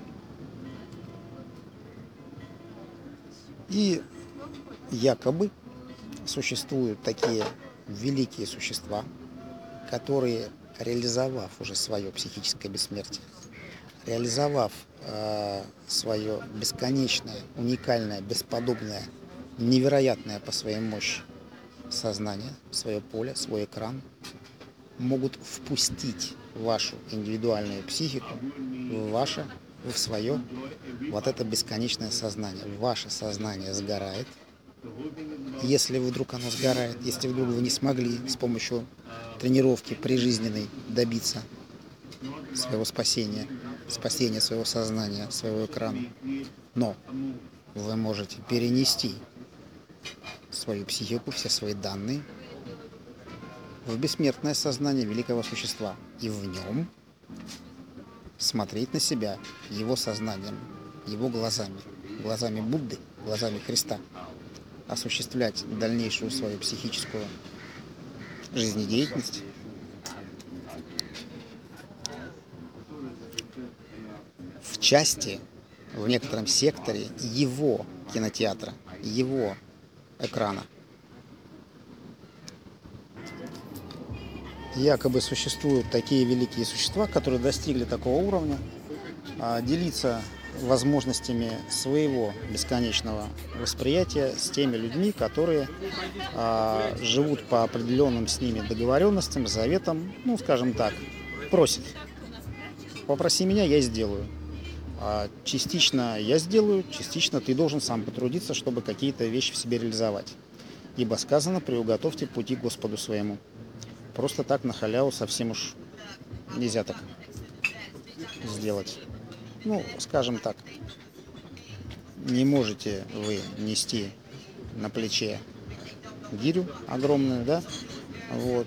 И якобы существуют такие великие существа, которые, реализовав уже свое психическое бессмертие, реализовав свое бесконечное, уникальное, бесподобное, невероятное по своей мощи сознание, свое поле, свой экран, могут впустить вашу индивидуальную психику в свое вот это бесконечное сознание. Ваше сознание сгорает. Если вдруг оно сгорает, если вдруг вы не смогли с помощью тренировки прижизненной добиться своего спасения своего сознания, своего экрана, но вы можете перенести свою психику, все свои данные в бессмертное сознание великого существа и в нем смотреть на себя его сознанием, его глазами Будды, глазами Христа, осуществлять дальнейшую свою психическую жизнедеятельность. В части в некотором секторе его кинотеатра, его экрана. Якобы существуют такие великие существа, которые достигли такого уровня, делиться возможностями своего бесконечного восприятия с теми людьми, которые живут по определенным с ними договоренностям, заветам, ну, скажем так, просят. Попроси меня, я сделаю. Частично я сделаю, частично ты должен сам потрудиться, чтобы какие-то вещи в себе реализовать. Ибо сказано, приуготовьте пути к Господу своему. Просто так на халяву совсем уж нельзя так сделать. Ну, скажем так, не можете вы нести на плече гирю огромную, да, вот.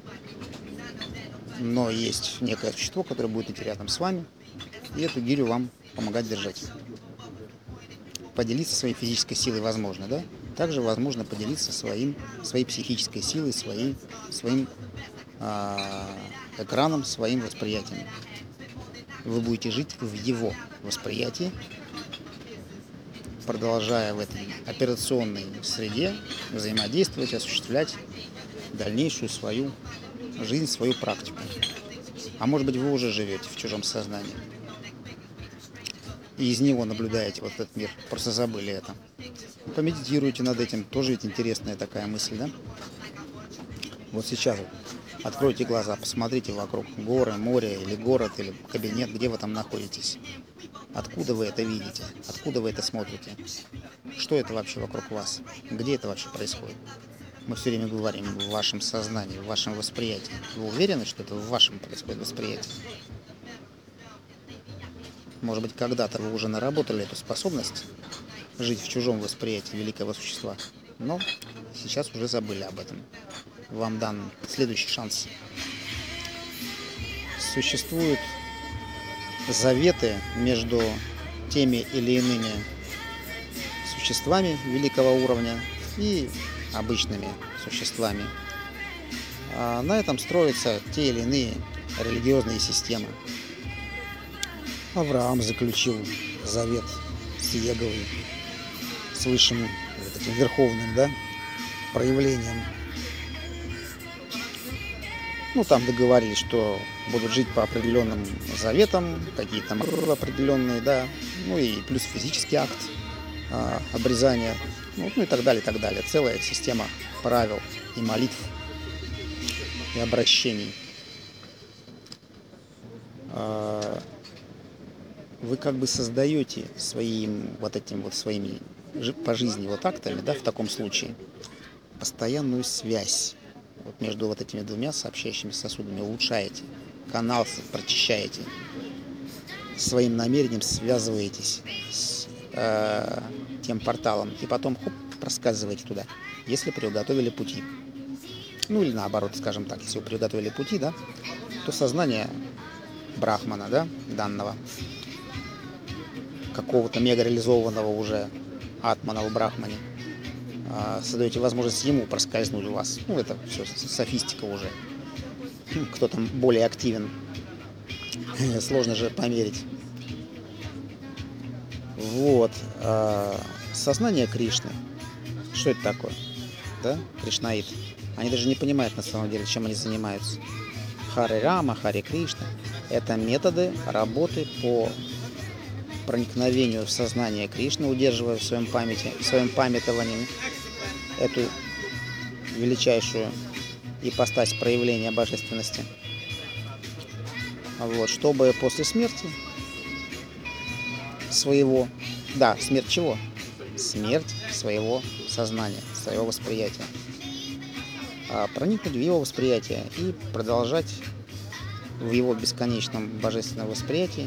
Но есть некое существо, которое будет идти рядом с вами, и эту гирю вам помогать держать. Поделиться своей физической силой возможно, да? Также возможно поделиться своей психической силой, своим экраном, своим восприятием. Вы будете жить в его восприятии, продолжая в этой операционной среде взаимодействовать, осуществлять дальнейшую свою жизнь, свою практику. А может быть, вы уже живете в чужом сознании и из него наблюдаете вот этот мир, просто забыли это. Помедитируйте над этим, тоже ведь интересная такая мысль, да? Вот сейчас откройте глаза, посмотрите вокруг, горы, море или город, или кабинет, где вы там находитесь. Откуда вы это видите? Откуда вы это смотрите? Что это вообще вокруг вас? Где это вообще происходит? Мы все время говорим в вашем сознании, в вашем восприятии. Вы уверены, что это в вашем происходит восприятии? Может быть, когда-то вы уже наработали эту способность жить в чужом восприятии великого существа, но сейчас уже забыли об этом. Вам дан следующий шанс. Существуют заветы между теми или иными существами великого уровня и обычными существами. На этом строятся те или иные религиозные системы. Авраам заключил завет с Еговой, с высшим, таким верховным, да, проявлением. Ну, там договорились, что будут жить по определенным заветам, какие-то определенные, да, ну и плюс физический акт обрезания, ну и так далее, и так далее. Целая система правил и молитв, и обращений. Вы как бы создаете своими по жизни вот актами, да, в таком случае, постоянную связь вот между вот этими двумя сообщающими сосудами, улучшаете, канал прочищаете, своим намерением связываетесь с тем порталом и потом проскальзываете туда, если приготовили пути. Ну или наоборот, скажем так, если вы приготовили пути, да, то сознание брахмана, да, данного, какого-то мега реализованного уже атмана в брахмане, создаете возможность ему проскользнуть у вас. Ну, это все софистика уже. Кто там более активен, сложно же померить. Вот. Сознание Кришны. Что это такое? Да? Кришнаит. Они даже не понимают на самом деле, чем они занимаются. Харе Рама, Харе Кришна. Это методы работы по проникновению в сознание Кришны, удерживая в своем памятовании эту величайшую ипостась проявления божественности. Вот, чтобы после смерти своего, да, смерть чего? Смерть своего сознания, своего восприятия. Проникнуть в его восприятие и продолжать в его бесконечном божественном восприятии,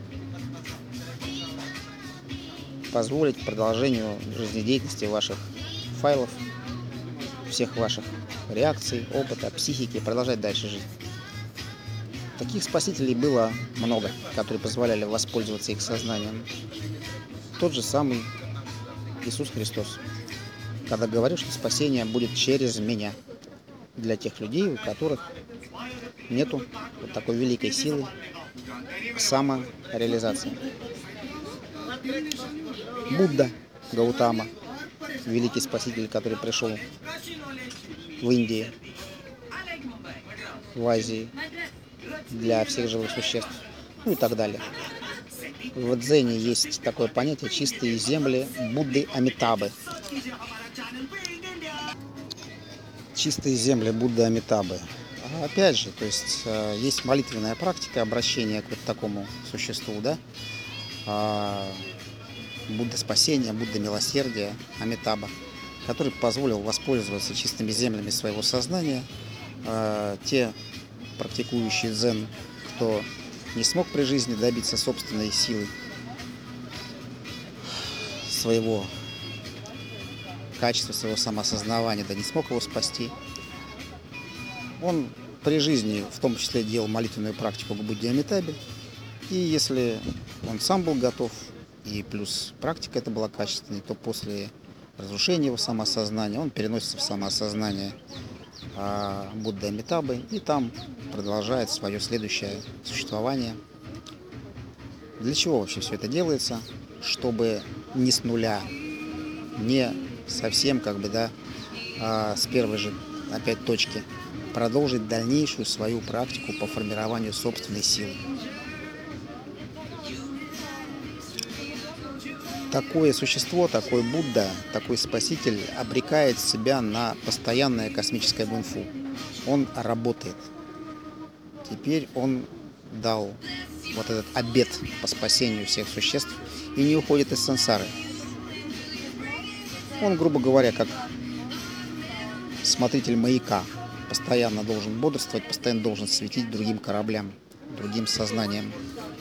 позволить продолжению жизнедеятельности ваших файлов, всех ваших реакций, опыта, психики, продолжать дальше жить. Таких спасителей было много, которые позволяли воспользоваться их сознанием. Тот же самый Иисус Христос, когда говорил, что спасение будет через меня, для тех людей, у которых нету вот такой великой силы самореализации. Будда Гаутама, великий спаситель, который пришел в Индии, в Азии для всех живых существ, ну и так далее. В дзене есть такое понятие чистые земли Будды Амитабы. Чистые земли Будды Амитабы. Опять же, то есть есть молитвенная практика обращения к вот такому существу, да? Будда спасения, Будда милосердия, Амитаба, который позволил воспользоваться чистыми землями своего сознания. Те практикующие дзен, кто не смог при жизни добиться собственной силы, своего качества, своего самоосознавания, да не смог его спасти, он при жизни в том числе делал молитвенную практику к Будде Амитабе. И если он сам был готов, и плюс практика это была качественной, то после разрушения его самоосознания он переносится в самоосознание Будды Амитабы и там продолжает свое следующее существование. Для чего вообще все это делается? Чтобы не с нуля, не совсем с первой же опять точки продолжить дальнейшую свою практику по формированию собственной силы. Такое существо, такой Будда, такой спаситель обрекает себя на постоянное космическое гунфу. Он работает. Теперь он дал вот этот обет по спасению всех существ и не уходит из сансары. Он, грубо говоря, как смотритель маяка, постоянно должен бодрствовать, постоянно должен светить другим кораблям, другим сознаниям,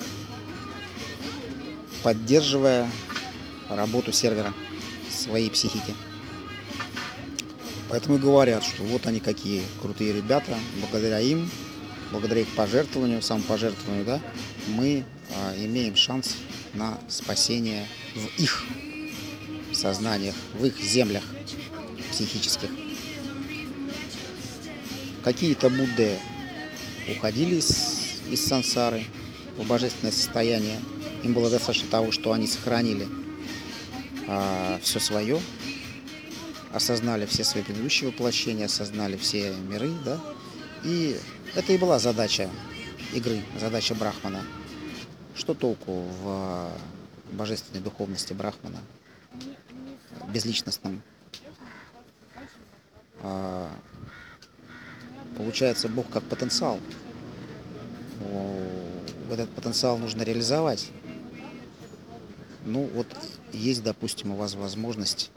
поддерживая работу сервера своей психики. Поэтому и говорят, что вот они какие крутые ребята, благодаря им, благодаря их пожертвованию, самопожертвованию, да, мы имеем шанс на спасение в их сознаниях, в их землях психических. Какие-то Будды уходили из сансары в божественное состояние. Им было достаточно того, что они сохранили все свое, осознали все свои предыдущие воплощения, осознали все миры, да, и это и была задача игры, задача Брахмана. Что толку в божественной духовности Брахмана, безличностном? Получается, Бог как потенциал. Этот потенциал нужно реализовать. Ну вот есть, допустим, у вас возможность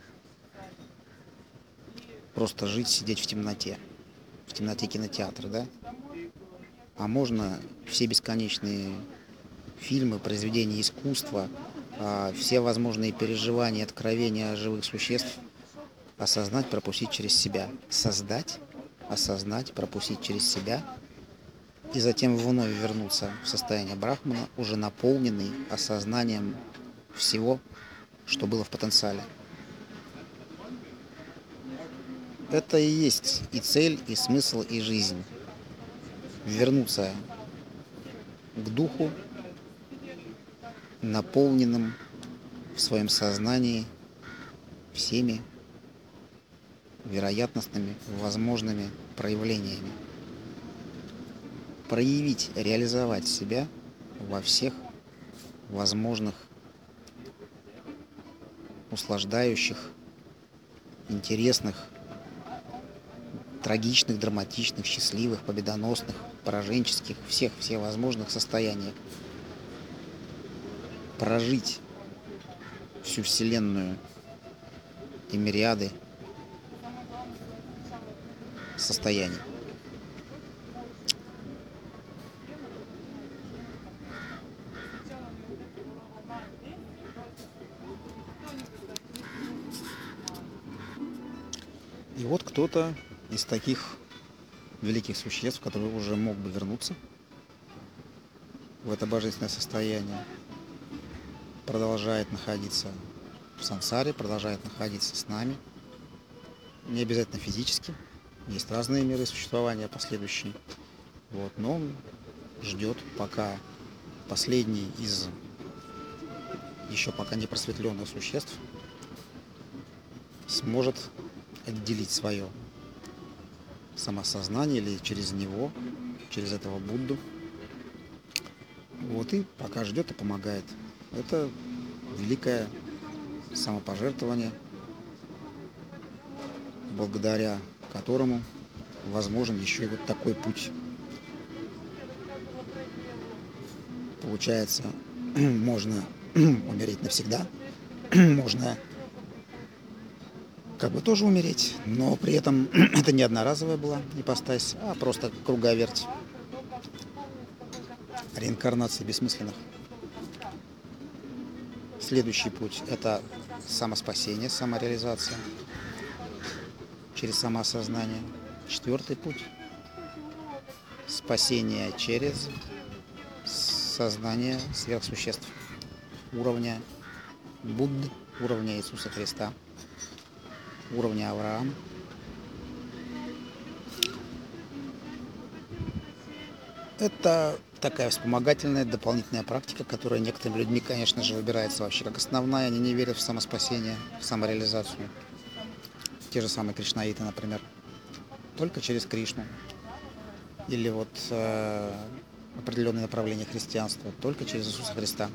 просто жить, сидеть в темноте кинотеатра, да? А можно все бесконечные фильмы, произведения искусства, все возможные переживания, откровения живых существ осознать, пропустить через себя. Создать, осознать, пропустить через себя и затем вновь вернуться в состояние Брахмана, уже наполненный осознанием всего, что было в потенциале. Это и есть и цель, и смысл, и жизнь. Вернуться к духу, наполненным в своем сознании всеми вероятностными, возможными проявлениями. Проявить, реализовать себя во всех возможных, услаждающих, интересных, трагичных, драматичных, счастливых, победоносных, пораженческих, всех возможных состояниях. Прожить всю Вселенную и мириады состояний. И вот кто-то из таких великих существ, который уже мог бы вернуться в это божественное состояние, продолжает находиться в сансаре, продолжает находиться с нами. Не обязательно физически. Есть разные меры существования последующие. Вот. Но он ждет, пока последний из еще пока не просветленных существ сможет отделить свое самосознание или через него, через этого Будду. Вот, и пока ждет и помогает. Это великое самопожертвование, благодаря которому возможен еще и вот такой путь. Получается, можно умереть навсегда, можно как бы тоже умереть, но при этом это не одноразовая была ипостась, а просто круговерть реинкарнации бессмысленных. Следующий путь – это самоспасение, самореализация через самоосознание. Четвертый путь – спасение через сознание сверхсуществ уровня Будды, уровня Иисуса Христа, уровня Авраама. Это такая вспомогательная, дополнительная практика, которая некоторыми людьми, конечно же, выбирается вообще как основная. Они не верят в самоспасение, в самореализацию. Те же самые кришнаиты, например. Только через Кришну. Или вот определенные направления христианства. Только через Иисуса Христа.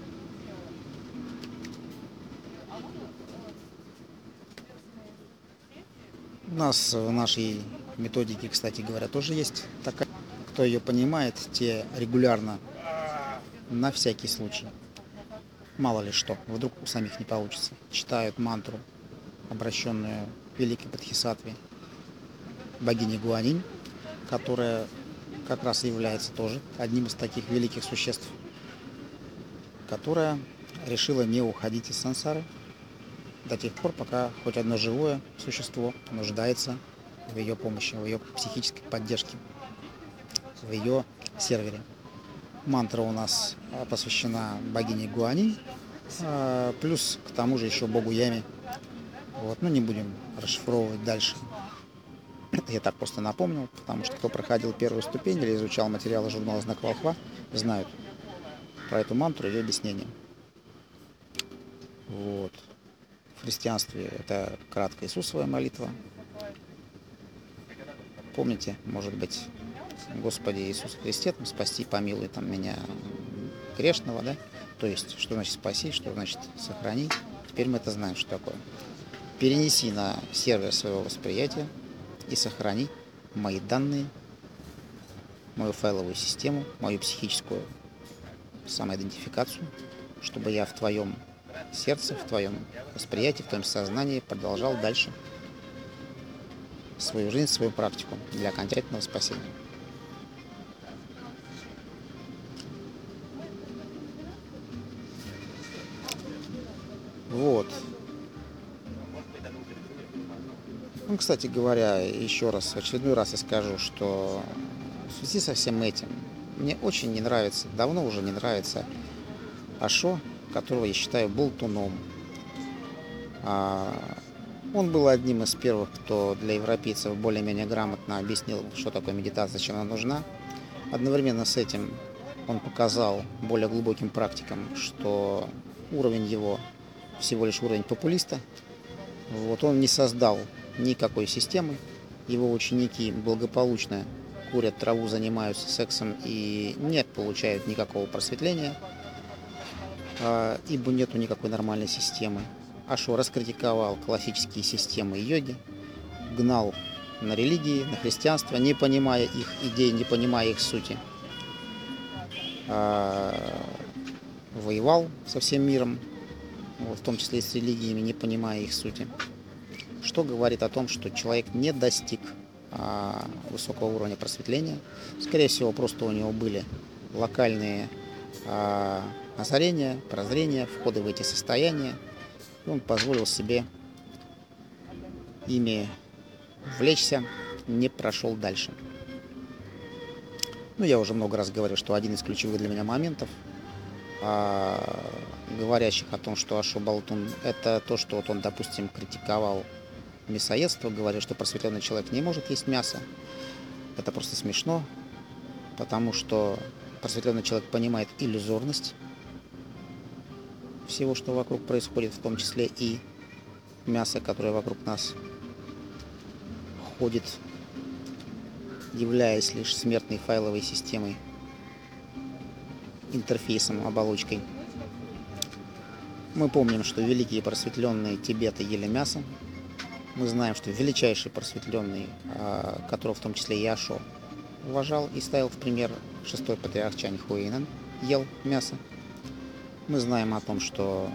У нас в нашей методике, кстати говоря, тоже есть такая. Кто ее понимает, те регулярно, на всякий случай, мало ли что, вдруг у самих не получится, читают мантру, обращенную к великой Бодхисаттве, богине Гуанинь, которая как раз и является тоже одним из таких великих существ, которая решила не уходить из сансары до тех пор, пока хоть одно живое существо нуждается в ее помощи, в ее психической поддержке, в ее сервере. Мантра у нас посвящена богине Гуанинь, плюс к тому же еще богу Яме. Вот, но не будем расшифровывать дальше. Я так просто напомнил, потому что кто проходил первую ступень или изучал материалы журнала «Знак волхва», знают про эту мантру и ее объяснение. Вот. В христианстве это краткая Иисусовая молитва. Помните, может быть, Господи Иисусе Христе, там, спаси, помилуй там, меня грешного, да? То есть, что значит спаси, что значит сохрани. Теперь мы это знаем, что такое. Перенеси на сервер своего восприятия и сохрани мои данные, мою файловую систему, мою психическую самоидентификацию, чтобы я в твоем сердце, в твоем восприятии, в твоем сознании продолжал дальше свою жизнь, свою практику для окончательного спасения. Вот. Ну, кстати говоря, еще раз, в очередной раз я скажу, что в связи со всем этим мне очень не нравится, давно уже не нравится Ашо, которого я считаю болтуном. Он был одним из первых, кто для европейцев более-менее грамотно объяснил, что такое медитация, зачем она нужна. Одновременно с этим он показал более глубоким практикам, что уровень его всего лишь уровень популиста. Вот, он не создал никакой системы. Его ученики благополучно курят траву, занимаются сексом и не получают никакого просветления, ибо нету никакой нормальной системы. Ашо раскритиковал классические системы йоги, гнал на религии, на христианство, не понимая их идей, не понимая их сути. Воевал со всем миром, в том числе и с религиями, не понимая их сути. Что говорит о том, что человек не достиг высокого уровня просветления. Скорее всего, просто у него были локальные озарения, прозрения, входы в эти состояния. И он позволил себе ими увлечься, не прошел дальше. Ну, я уже много раз говорил, что один из ключевых для меня моментов, говорящих о том, что Ашо болтун, это то, что вот он, допустим, критиковал мясоедство, говорил, что просветленный человек не может есть мясо. Это просто смешно, потому что просветленный человек понимает иллюзорность всего, что вокруг происходит, в том числе и мясо, которое вокруг нас ходит, являясь лишь смертной файловой системой, интерфейсом, оболочкой. Мы помним, что великие просветленные Тибета ели мясо. Мы знаем, что величайший просветленный, которого в том числе и Ашо уважал и ставил в пример, шестой патриарх Чань Хуэйнэн, ел мясо. Мы знаем о том, что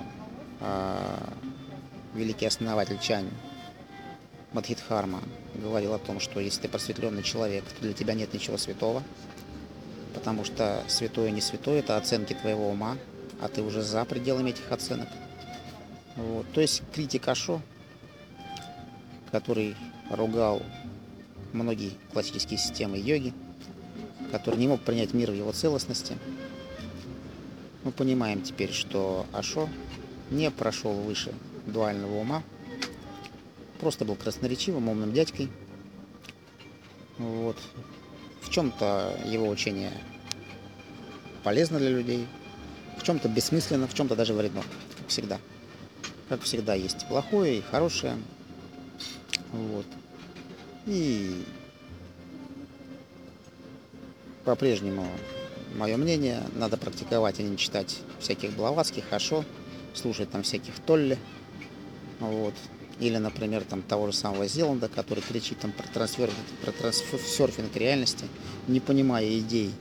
великий основатель Чань Бодхидхарма говорил о том, что если ты просветленный человек, то для тебя нет ничего святого, потому что святое не святое, это оценки твоего ума, а ты уже за пределами этих оценок. Вот. То есть критик Ашо, который ругал многие классические системы йоги, который не мог принять мир в его целостности, мы понимаем теперь, что Ашо не прошел выше дуального ума, просто был красноречивым, умным дядькой. Вот. В чем-то его учение полезно для людей, в чем-то бессмысленно, в чем-то даже вредно, как всегда. Как всегда есть плохое и хорошее. Вот. И по-прежнему мое мнение, надо практиковать, а не читать всяких Блаватских, Ашо, слушать там всяких Толли. Вот. Или, например, там того же самого Зеланда, который кричит там про трансерфинг реальности, не понимая идей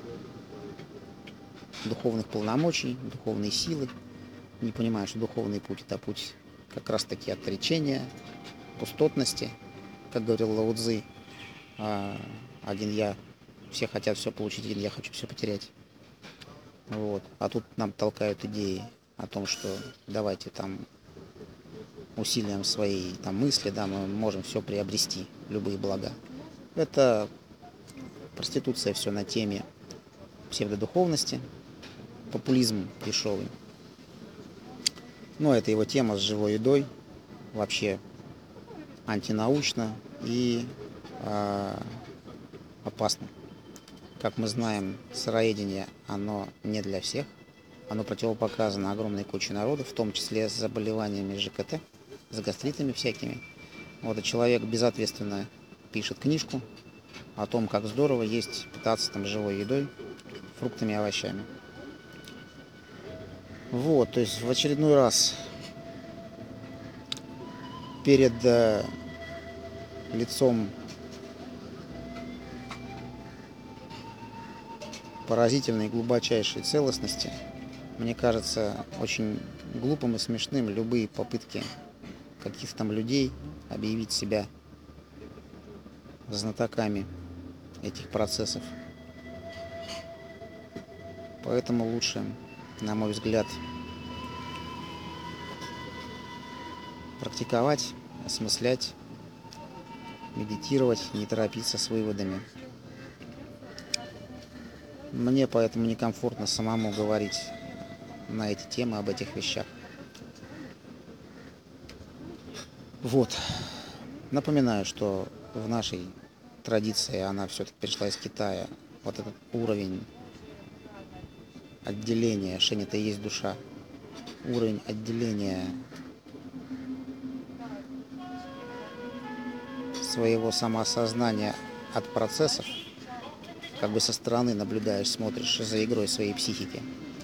духовных полномочий, духовной силы, не понимая, что духовный путь — это путь как раз-таки отречения, пустотности, как говорил Лао Цзы, один я, все хотят все получить, один я хочу все потерять. Вот. А тут нам толкают идеи о том, что давайте там усилием своей там мысли, да, мы можем все приобрести, любые блага. Это проституция все на теме псевдодуховности, популизм дешевый. Но это его тема с живой едой, вообще антинаучно и опасно. Как мы знаем, сыроедение, оно не для всех. Оно противопоказано огромной куче народу, в том числе с заболеваниями ЖКТ, с гастритами всякими. Вот, и человек безответственно пишет книжку о том, как здорово есть, питаться там живой едой, фруктами и овощами. Вот, то есть в очередной раз перед лицом поразительной глубочайшей целостности, мне кажется очень глупым и смешным любые попытки каких-то там людей объявить себя знатоками этих процессов. Поэтому лучше, на мой взгляд, практиковать, осмыслять, медитировать, не торопиться с выводами. Мне поэтому некомфортно самому говорить на эти темы, об этих вещах. Вот. Напоминаю, что в нашей традиции, она все-таки пришла из Китая, вот этот уровень отделения, Шень — это и есть душа, уровень отделения своего самоосознания от процессов, как бы со стороны наблюдаешь, смотришь за игрой своей психики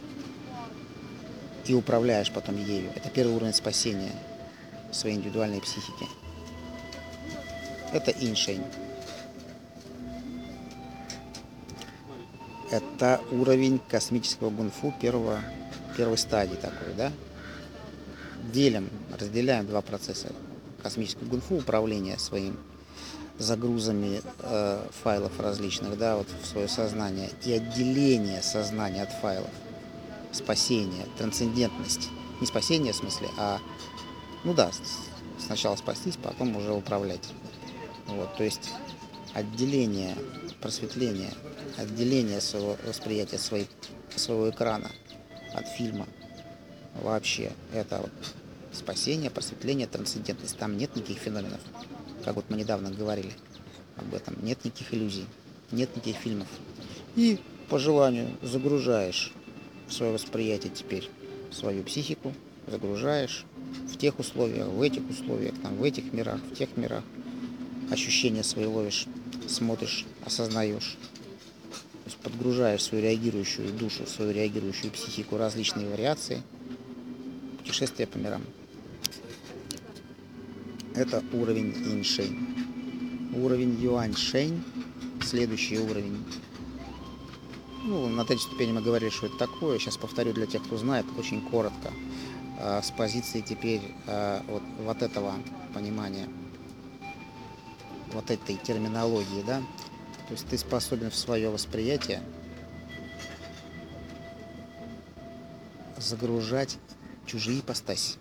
и управляешь потом ею. Это первый уровень спасения своей индивидуальной психики. Это иншень. Это уровень космического гунфу первой стадии такой, да? Разделяем два процесса. Космический гунфу — управление своим загрузами файлов различных, да, вот в свое сознание, и отделение сознания от файлов, спасение, трансцендентность. Не спасение в смысле, а, ну да, сначала спастись, потом уже управлять. Вот, то есть отделение, просветление, отделение своего восприятия своего экрана от фильма. Вообще это вот спасение, просветление, трансцендентность. Там нет никаких феноменов. Как вот мы недавно говорили об этом. Нет никаких иллюзий, нет никаких фильмов. И по желанию загружаешь в свое восприятие теперь свою психику, загружаешь в тех условиях, в этих условиях, там, в этих мирах, в тех мирах. Ощущения свои ловишь, смотришь, осознаешь. То есть подгружаешь свою реагирующую душу, свою реагирующую психику, различные вариации, путешествия по мирам. Это уровень инь-шень. Уровень юань-шень, следующий уровень. Ну, на третьей ступени мы говорили, что это такое. Сейчас повторю для тех, кто знает, очень коротко. С позиции теперь вот этого понимания, вот этой терминологии, да. То есть ты способен в свое восприятие загружать чужие ипостаси.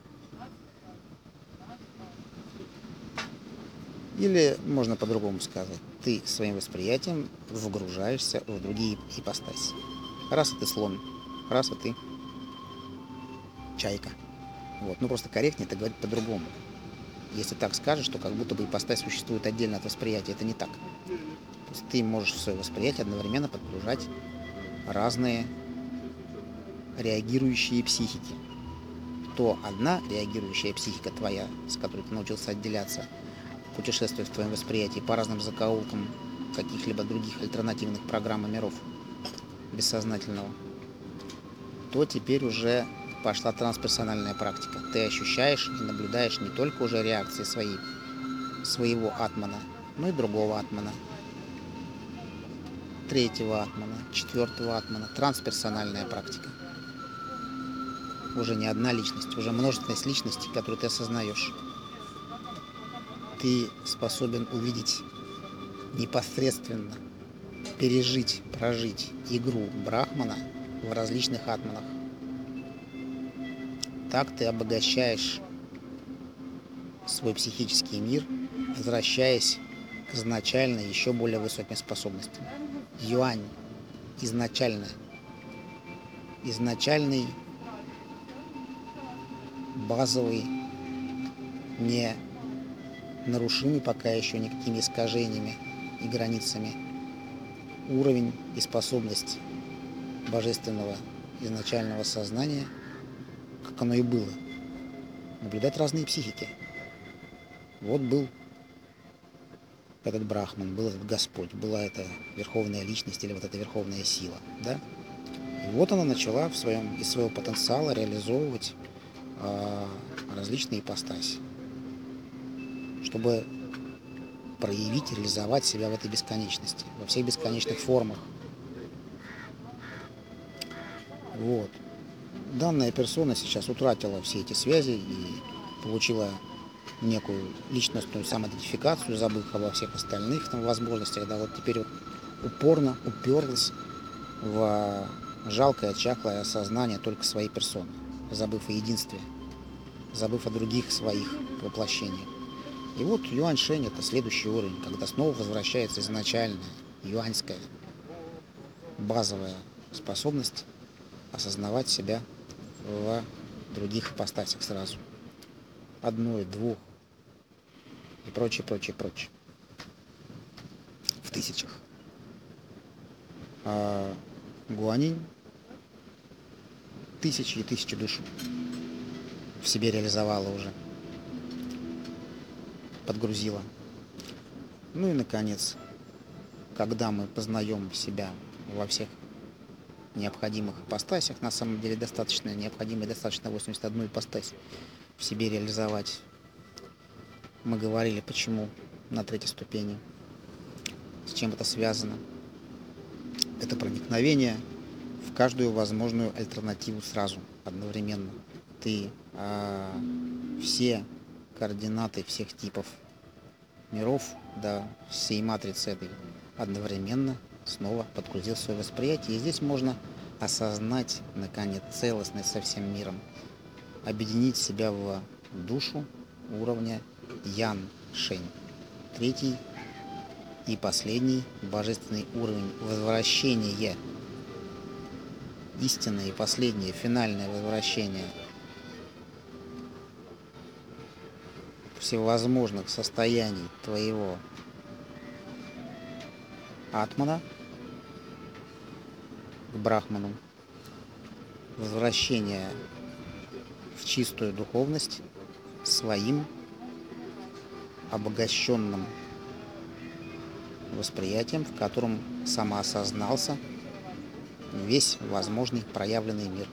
Или можно по-другому сказать. Ты своим восприятием вгружаешься в другие ипостаси. Раз ты слон, раз ты чайка. Вот. Ну просто корректнее это говорить по-другому. Если так скажешь, то как будто бы ипостась существует отдельно от восприятия. Это не так. То есть ты можешь в свое восприятие одновременно подгружать разные реагирующие психики. То одна реагирующая психика твоя, с которой ты научился отделяться, путешествовать в твоем восприятии по разным закоулкам каких-либо других альтернативных программ и миров бессознательного, то теперь уже пошла трансперсональная практика. Ты ощущаешь и наблюдаешь не только уже реакции своего атмана, но и другого атмана, третьего атмана, четвертого атмана. Трансперсональная практика. Уже не одна личность, уже множественность личностей, которую ты осознаешь. Ты способен увидеть непосредственно, пережить, прожить игру Брахмана в различных атманах. Так ты обогащаешь свой психический мир, возвращаясь к изначально еще более высоким способностям. Юань изначальный, базовый, не нарушимый пока еще никакими искажениями и границами уровень и способность божественного изначального сознания, как оно и было, наблюдать разные психики. Вот был этот Брахман, был этот Господь, была эта верховная личность или вот эта верховная сила, да? И вот она начала из своего потенциала реализовывать различные ипостаси, чтобы проявить, реализовать себя в этой бесконечности, во всех бесконечных формах. Вот. Данная персона сейчас утратила все эти связи и получила некую личностную самоидентификацию, забыв обо всех остальных там возможностях, да, вот теперь вот упорно уперлась в жалкое, чахлое осознание только своей персоны, забыв о единстве, забыв о других своих воплощениях. И вот юань-шень — это следующий уровень, когда снова возвращается изначальная юаньская базовая способность осознавать себя в других ипостасях сразу. Одной, двух и прочее, прочее, прочее. В тысячах. А гуанинь тысячи и тысячи душ в себе реализовала уже, подгрузила. Ну и, наконец, когда мы познаем себя во всех необходимых ипостасях, на самом деле достаточно 81 ипостась в себе реализовать. Мы говорили, почему на третьей ступени, с чем это связано. Это проникновение в каждую возможную альтернативу сразу, одновременно. Ты все координаты всех типов миров, да, всей матрицы этой одновременно снова подгрузил в свое восприятие. И здесь можно осознать, наконец, целостность со всем миром, объединить себя в душу уровня Ян-Шень. Третий и последний божественный уровень возвращения, истинное и последнее, финальное возвращение всевозможных состояний твоего атмана к брахману, возвращение в чистую духовность своим обогащенным восприятием, в котором самоосознался весь возможный проявленный мир.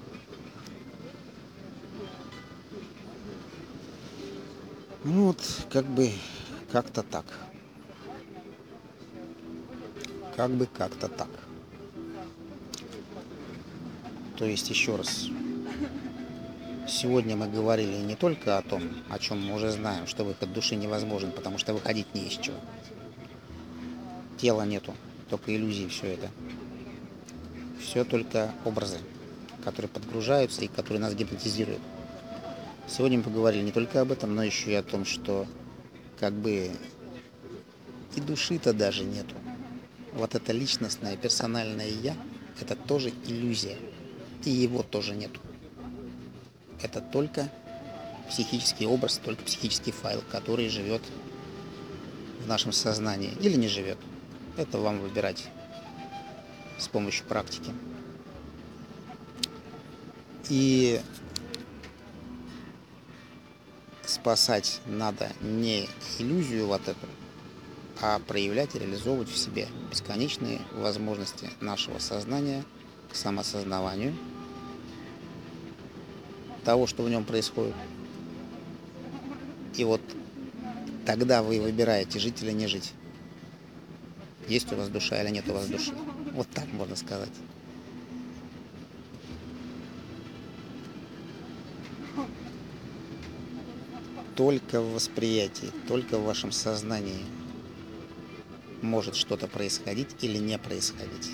Ну вот, как-то так. Как-то так. То есть, еще раз, сегодня мы говорили не только о том, о чем мы уже знаем, что выход души невозможен, потому что выходить не из чего. Тела нету, только иллюзии все это. Все только образы, которые подгружаются и которые нас гипнотизируют. Сегодня мы поговорили не только об этом, но еще и о том, что и души-то даже нету. Вот это личностное, персональное «я» — это тоже иллюзия. И его тоже нету. Это только психический образ, только психический файл, который живет в нашем сознании или не живет. Это вам выбирать с помощью практики. И спасать надо не иллюзию вот эту, а проявлять и реализовывать в себе бесконечные возможности нашего сознания к самоосознаванию того, что в нем происходит. И вот тогда вы выбираете, жить или не жить. Есть у вас душа или нет у вас души. Вот так можно сказать. Только в восприятии, только в вашем сознании может что-то происходить или не происходить.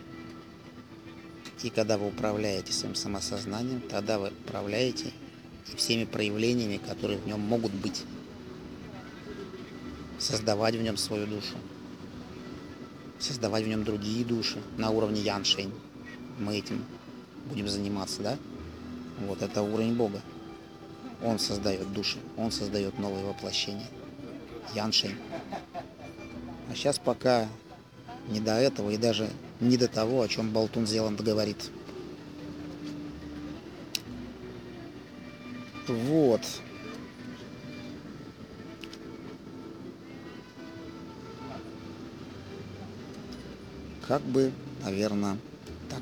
И когда вы управляете своим самосознанием, тогда вы управляете и всеми проявлениями, которые в нем могут быть. Создавать в нем свою душу. Создавать в нем другие души на уровне Яншень. Мы этим будем заниматься, да? Вот это уровень Бога. Он создает души, он создает новые воплощения. Яншень. А сейчас пока не до этого и даже не до того, о чем Болтун Зеланд говорит. Вот. Наверное, так.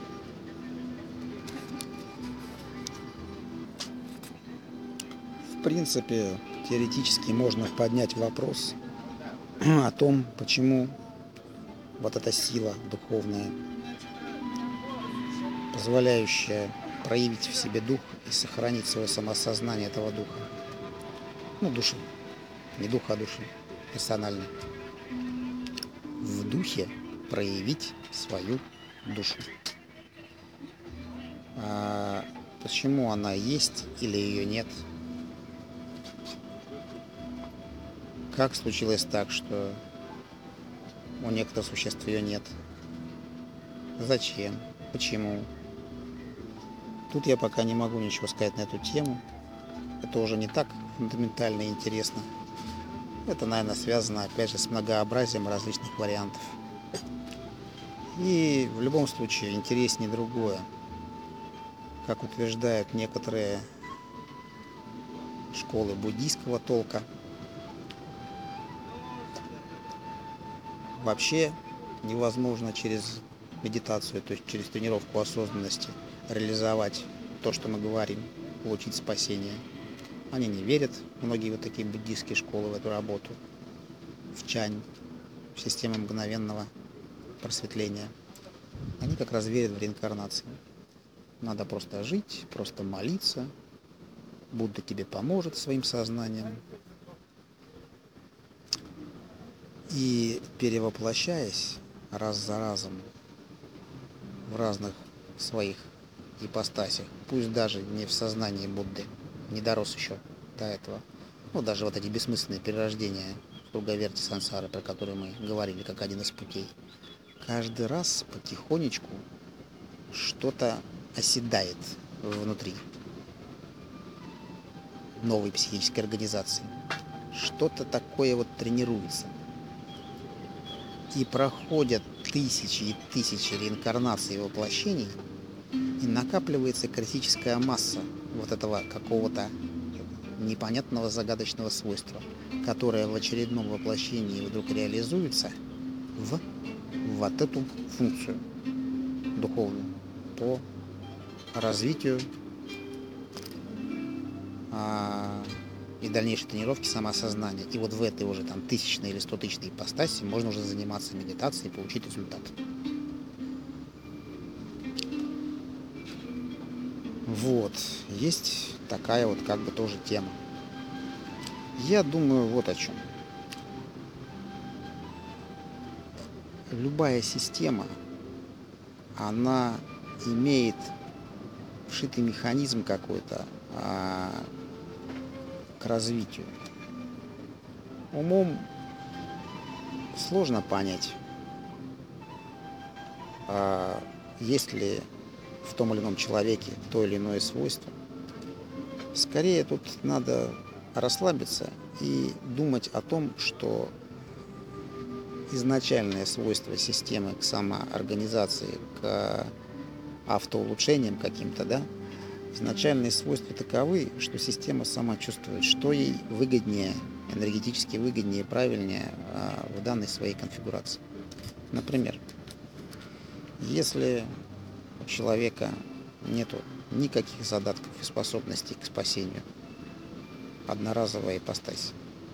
В принципе, теоретически можно поднять вопрос о том, почему вот эта сила духовная, позволяющая проявить в себе дух и сохранить свое самосознание этого духа. Души. Не духа, а души. Персонально. В духе проявить свою душу. А почему она есть или ее нет? Как случилось так, что у некоторых существ ее нет? Зачем? Почему? Тут я пока не могу ничего сказать на эту тему. Это уже не так фундаментально и интересно. Это, наверное, связано, опять же, с многообразием различных вариантов. И в любом случае интереснее другое. Как утверждают некоторые школы буддийского толка, вообще невозможно через медитацию, то есть через тренировку осознанности реализовать то, что мы говорим, получить спасение. Они не верят, многие вот такие буддийские школы, в эту работу, в чань, в систему мгновенного просветления. Они как раз верят в реинкарнацию. Надо просто жить, просто молиться. Будда тебе поможет своим сознанием. И перевоплощаясь раз за разом в разных своих ипостасях, пусть даже не в сознании Будды, не дорос еще до этого, даже вот эти бессмысленные перерождения в круговерти сансары, про которые мы говорили, как один из путей, каждый раз потихонечку что-то оседает внутри новой психической организации. Что-то такое вот тренируется. И проходят тысячи и тысячи реинкарнаций и воплощений, и накапливается критическая масса вот этого какого-то непонятного загадочного свойства, которое в очередном воплощении вдруг реализуется в вот эту функцию духовную по развитию и дальнейшей тренировки самоосознания. И вот в этой уже там 1000-й или 100-тысячной ипостаси можно уже заниматься медитацией и получить результат. Вот, есть такая вот как бы тоже тема. Я думаю вот о чем. Любая система, она имеет вшитый механизм какой-то к развитию. Умом сложно понять, есть ли в том или ином человеке то или иное свойство. Скорее тут надо расслабиться и думать о том, что изначальное свойство системы к самоорганизации, к автоулучшениям каким-то, да, изначальные свойства таковы, что система сама чувствует, что ей выгоднее, энергетически выгоднее, правильнее в данной своей конфигурации. Например, если у человека нету никаких задатков и способностей к спасению, одноразовая ипостась,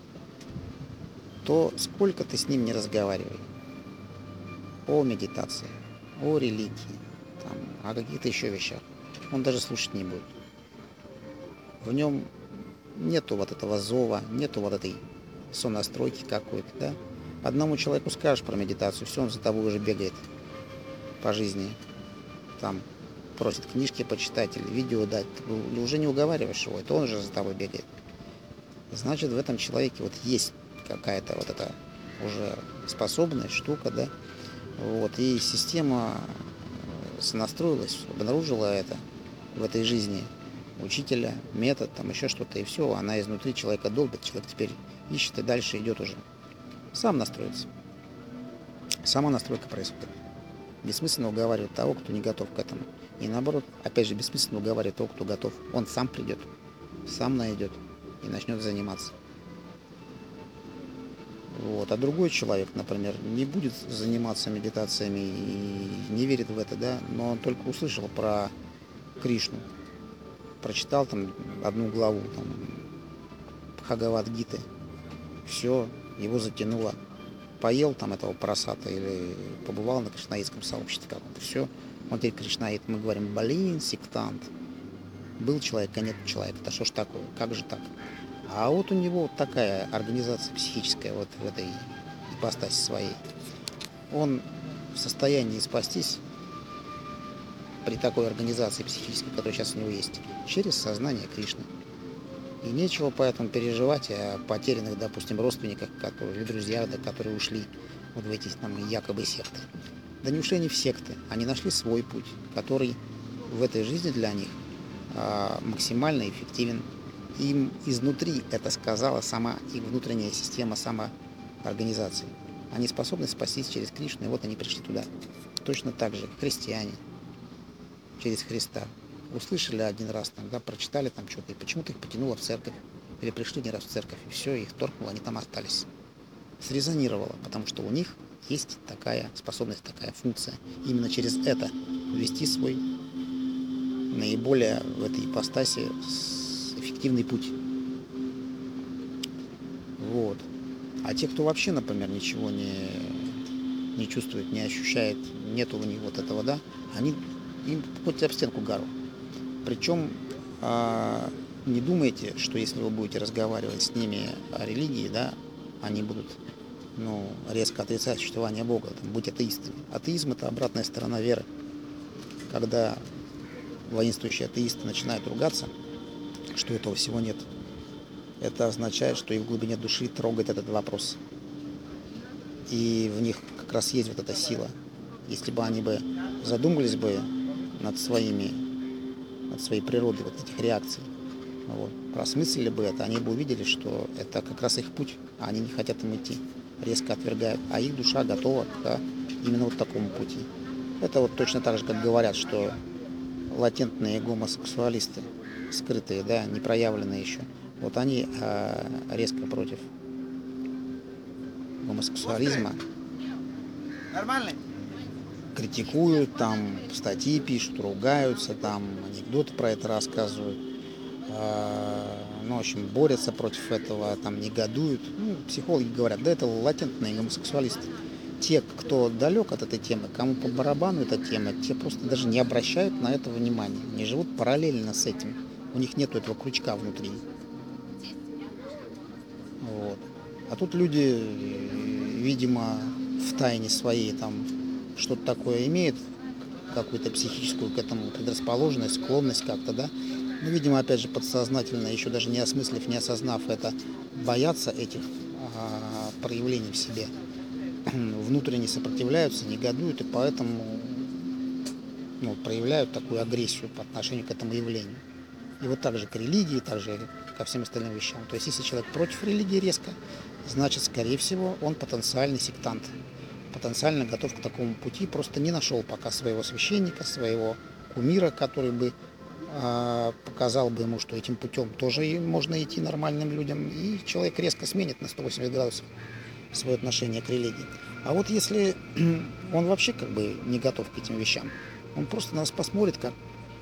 то сколько ты с ним не разговаривай о медитации, о религии, там, о каких-то еще вещах, он даже слушать не будет. В нем нету вот этого зова, нету вот этой сонастройки какой-то, да. Одному человеку скажешь про медитацию, все, он за тобой уже бегает по жизни, там просит книжки почитать или видео дать, ты уже не уговариваешь его, это он уже за тобой бегает. Значит, в этом человеке вот есть какая-то вот эта уже способность, штука, да, вот, и система сонастроилась, обнаружила это в этой жизни учителя, метод, там еще что-то, и все, она изнутри человека долбит, человек теперь ищет и дальше идет уже. Сам настроится. Сама настройка происходит. Бессмысленно уговаривать того, кто не готов к этому. И наоборот, опять же, бессмысленно уговаривать того, кто готов. Он сам придет, сам найдет и начнет заниматься. Вот. А другой человек, например, не будет заниматься медитациями и не верит в это, да, но он только услышал про Кришну, прочитал там одну главу там, Бхагавад-гиты, все, его затянуло. Поел там этого просата или побывал на кришнаитском сообществе каком-то, все, он теперь кришнаит. Мы говорим, блин, сектант. Был человек, а нет человека. Да что ж такое, как же так? А вот у него вот такая организация психическая вот в этой ипостаси своей. Он в состоянии спастись при такой организации психической, которая сейчас у него есть, через сознание Кришны. И нечего поэтому переживать о потерянных, допустим, родственниках, которые, или друзьях, да, которые ушли вот в эти там якобы секты. Да не ушли они в секты, они нашли свой путь, который в этой жизни для них максимально эффективен. Им изнутри это сказала сама их внутренняя система самоорганизации. Они способны спастись через Кришну, и вот они пришли туда. Точно так же христиане через Христа. Услышали один раз, там, да, прочитали там что-то, и почему-то их потянуло в церковь. Или пришли один раз в церковь, и все, их торкнуло, они там остались. Срезонировало, потому что у них есть такая способность, такая функция. Именно через это вести свой наиболее в этой ипостаси эффективный путь. Вот. А те, кто вообще, например, ничего не чувствует, не ощущает, нету у них вот этого, да, им хоть об стенку гару. Причем не думайте, что если вы будете разговаривать с ними о религии, да, они будут резко отрицать существование Бога, быть атеистами. Атеизм – это обратная сторона веры. Когда воинствующие атеисты начинают ругаться, что этого всего нет, это означает, что и в глубине души трогает этот вопрос. И в них как раз есть вот эта сила. Если бы они бы задумались бы над своей природой вот этих реакций, вот, просмыслили бы это, они бы увидели, что это как раз их путь, а они не хотят им идти, резко отвергают, а их душа готова к именно вот такому пути. Это вот точно так же, как говорят, что латентные гомосексуалисты скрытые, да, не проявленные еще. Вот они резко против гомосексуализма, Нормальный? критикуют, там статьи пишут, ругаются, там анекдоты про это рассказывают. Ну, в общем, борются против этого, там негодуют. Ну, психологи говорят, да, это латентные гомосексуалисты. Те, кто далек от этой темы, кому по барабану эта тема, те просто даже не обращают на это внимания. Они живут параллельно с этим. У них нет этого крючка внутри. Вот. А тут люди, видимо, в тайне своей там что-то такое имеют, какую-то психическую к этому предрасположенность, склонность как-то, да. Ну, видимо, опять же, подсознательно, еще даже не осмыслив, не осознав это, боятся этих проявлений в себе. Внутренне сопротивляются, негодуют, и поэтому проявляют такую агрессию по отношению к этому явлению. И вот так же к религии, так же ко всем остальным вещам. То есть, если человек против религии резко, значит, скорее всего, он потенциальный сектант. Потенциально готов к такому пути, просто не нашел пока своего священника, своего кумира, который бы показал бы ему, что этим путем тоже и можно идти нормальным людям, и человек резко сменит на 180 градусов свое отношение к религии. А вот если он вообще как бы не готов к этим вещам, он просто на нас посмотрит как,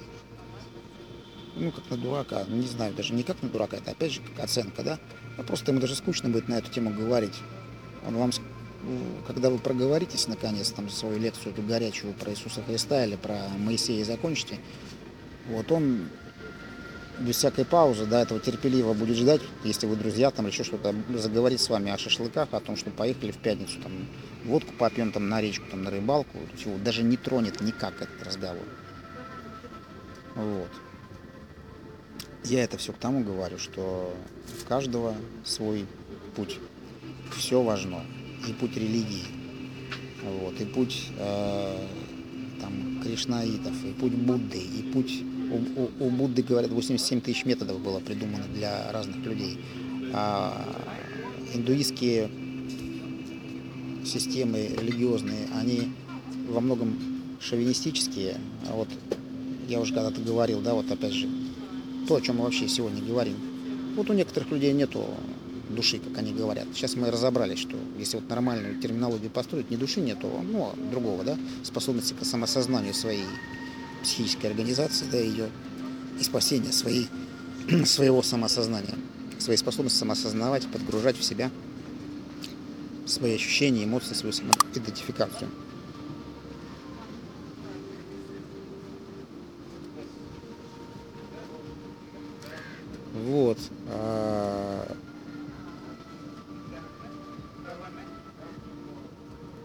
как на дурака, не знаю, даже не как на дурака, это опять же как оценка, да, а просто ему даже скучно будет на эту тему говорить. Он вам, когда вы проговоритесь наконец там свою лекцию эту горячую про Иисуса Христа или про Моисея закончите, вот он без всякой паузы, да, этого терпеливо будет ждать, если вы друзья там или еще что-то, заговорить с вами о шашлыках, о том, что поехали в пятницу, там, водку попьем там на речку, там, на рыбалку, его даже не тронет никак этот разговор. Вот. Я это все к тому говорю, что у каждого свой путь. Все важно. И путь религии, вот, и путь там, кришнаитов, и путь Будды, и путь... У Будды, говорят, 87 тысяч методов было придумано для разных людей. А индуистские системы религиозные, они во многом шовинистические. А вот я уже когда-то говорил, да, вот опять же, то, о чем мы вообще сегодня говорим. Вот у некоторых людей нету души, как они говорят. Сейчас мы разобрались, что если вот нормальную терминологию построить, ни души нету, другого, да, способности к самосознанию своей психической организации, да, ее и спасения своего самосознания, своей способности самоосознавать, подгружать в себя свои ощущения, эмоции, свою самоидентификацию. Вот.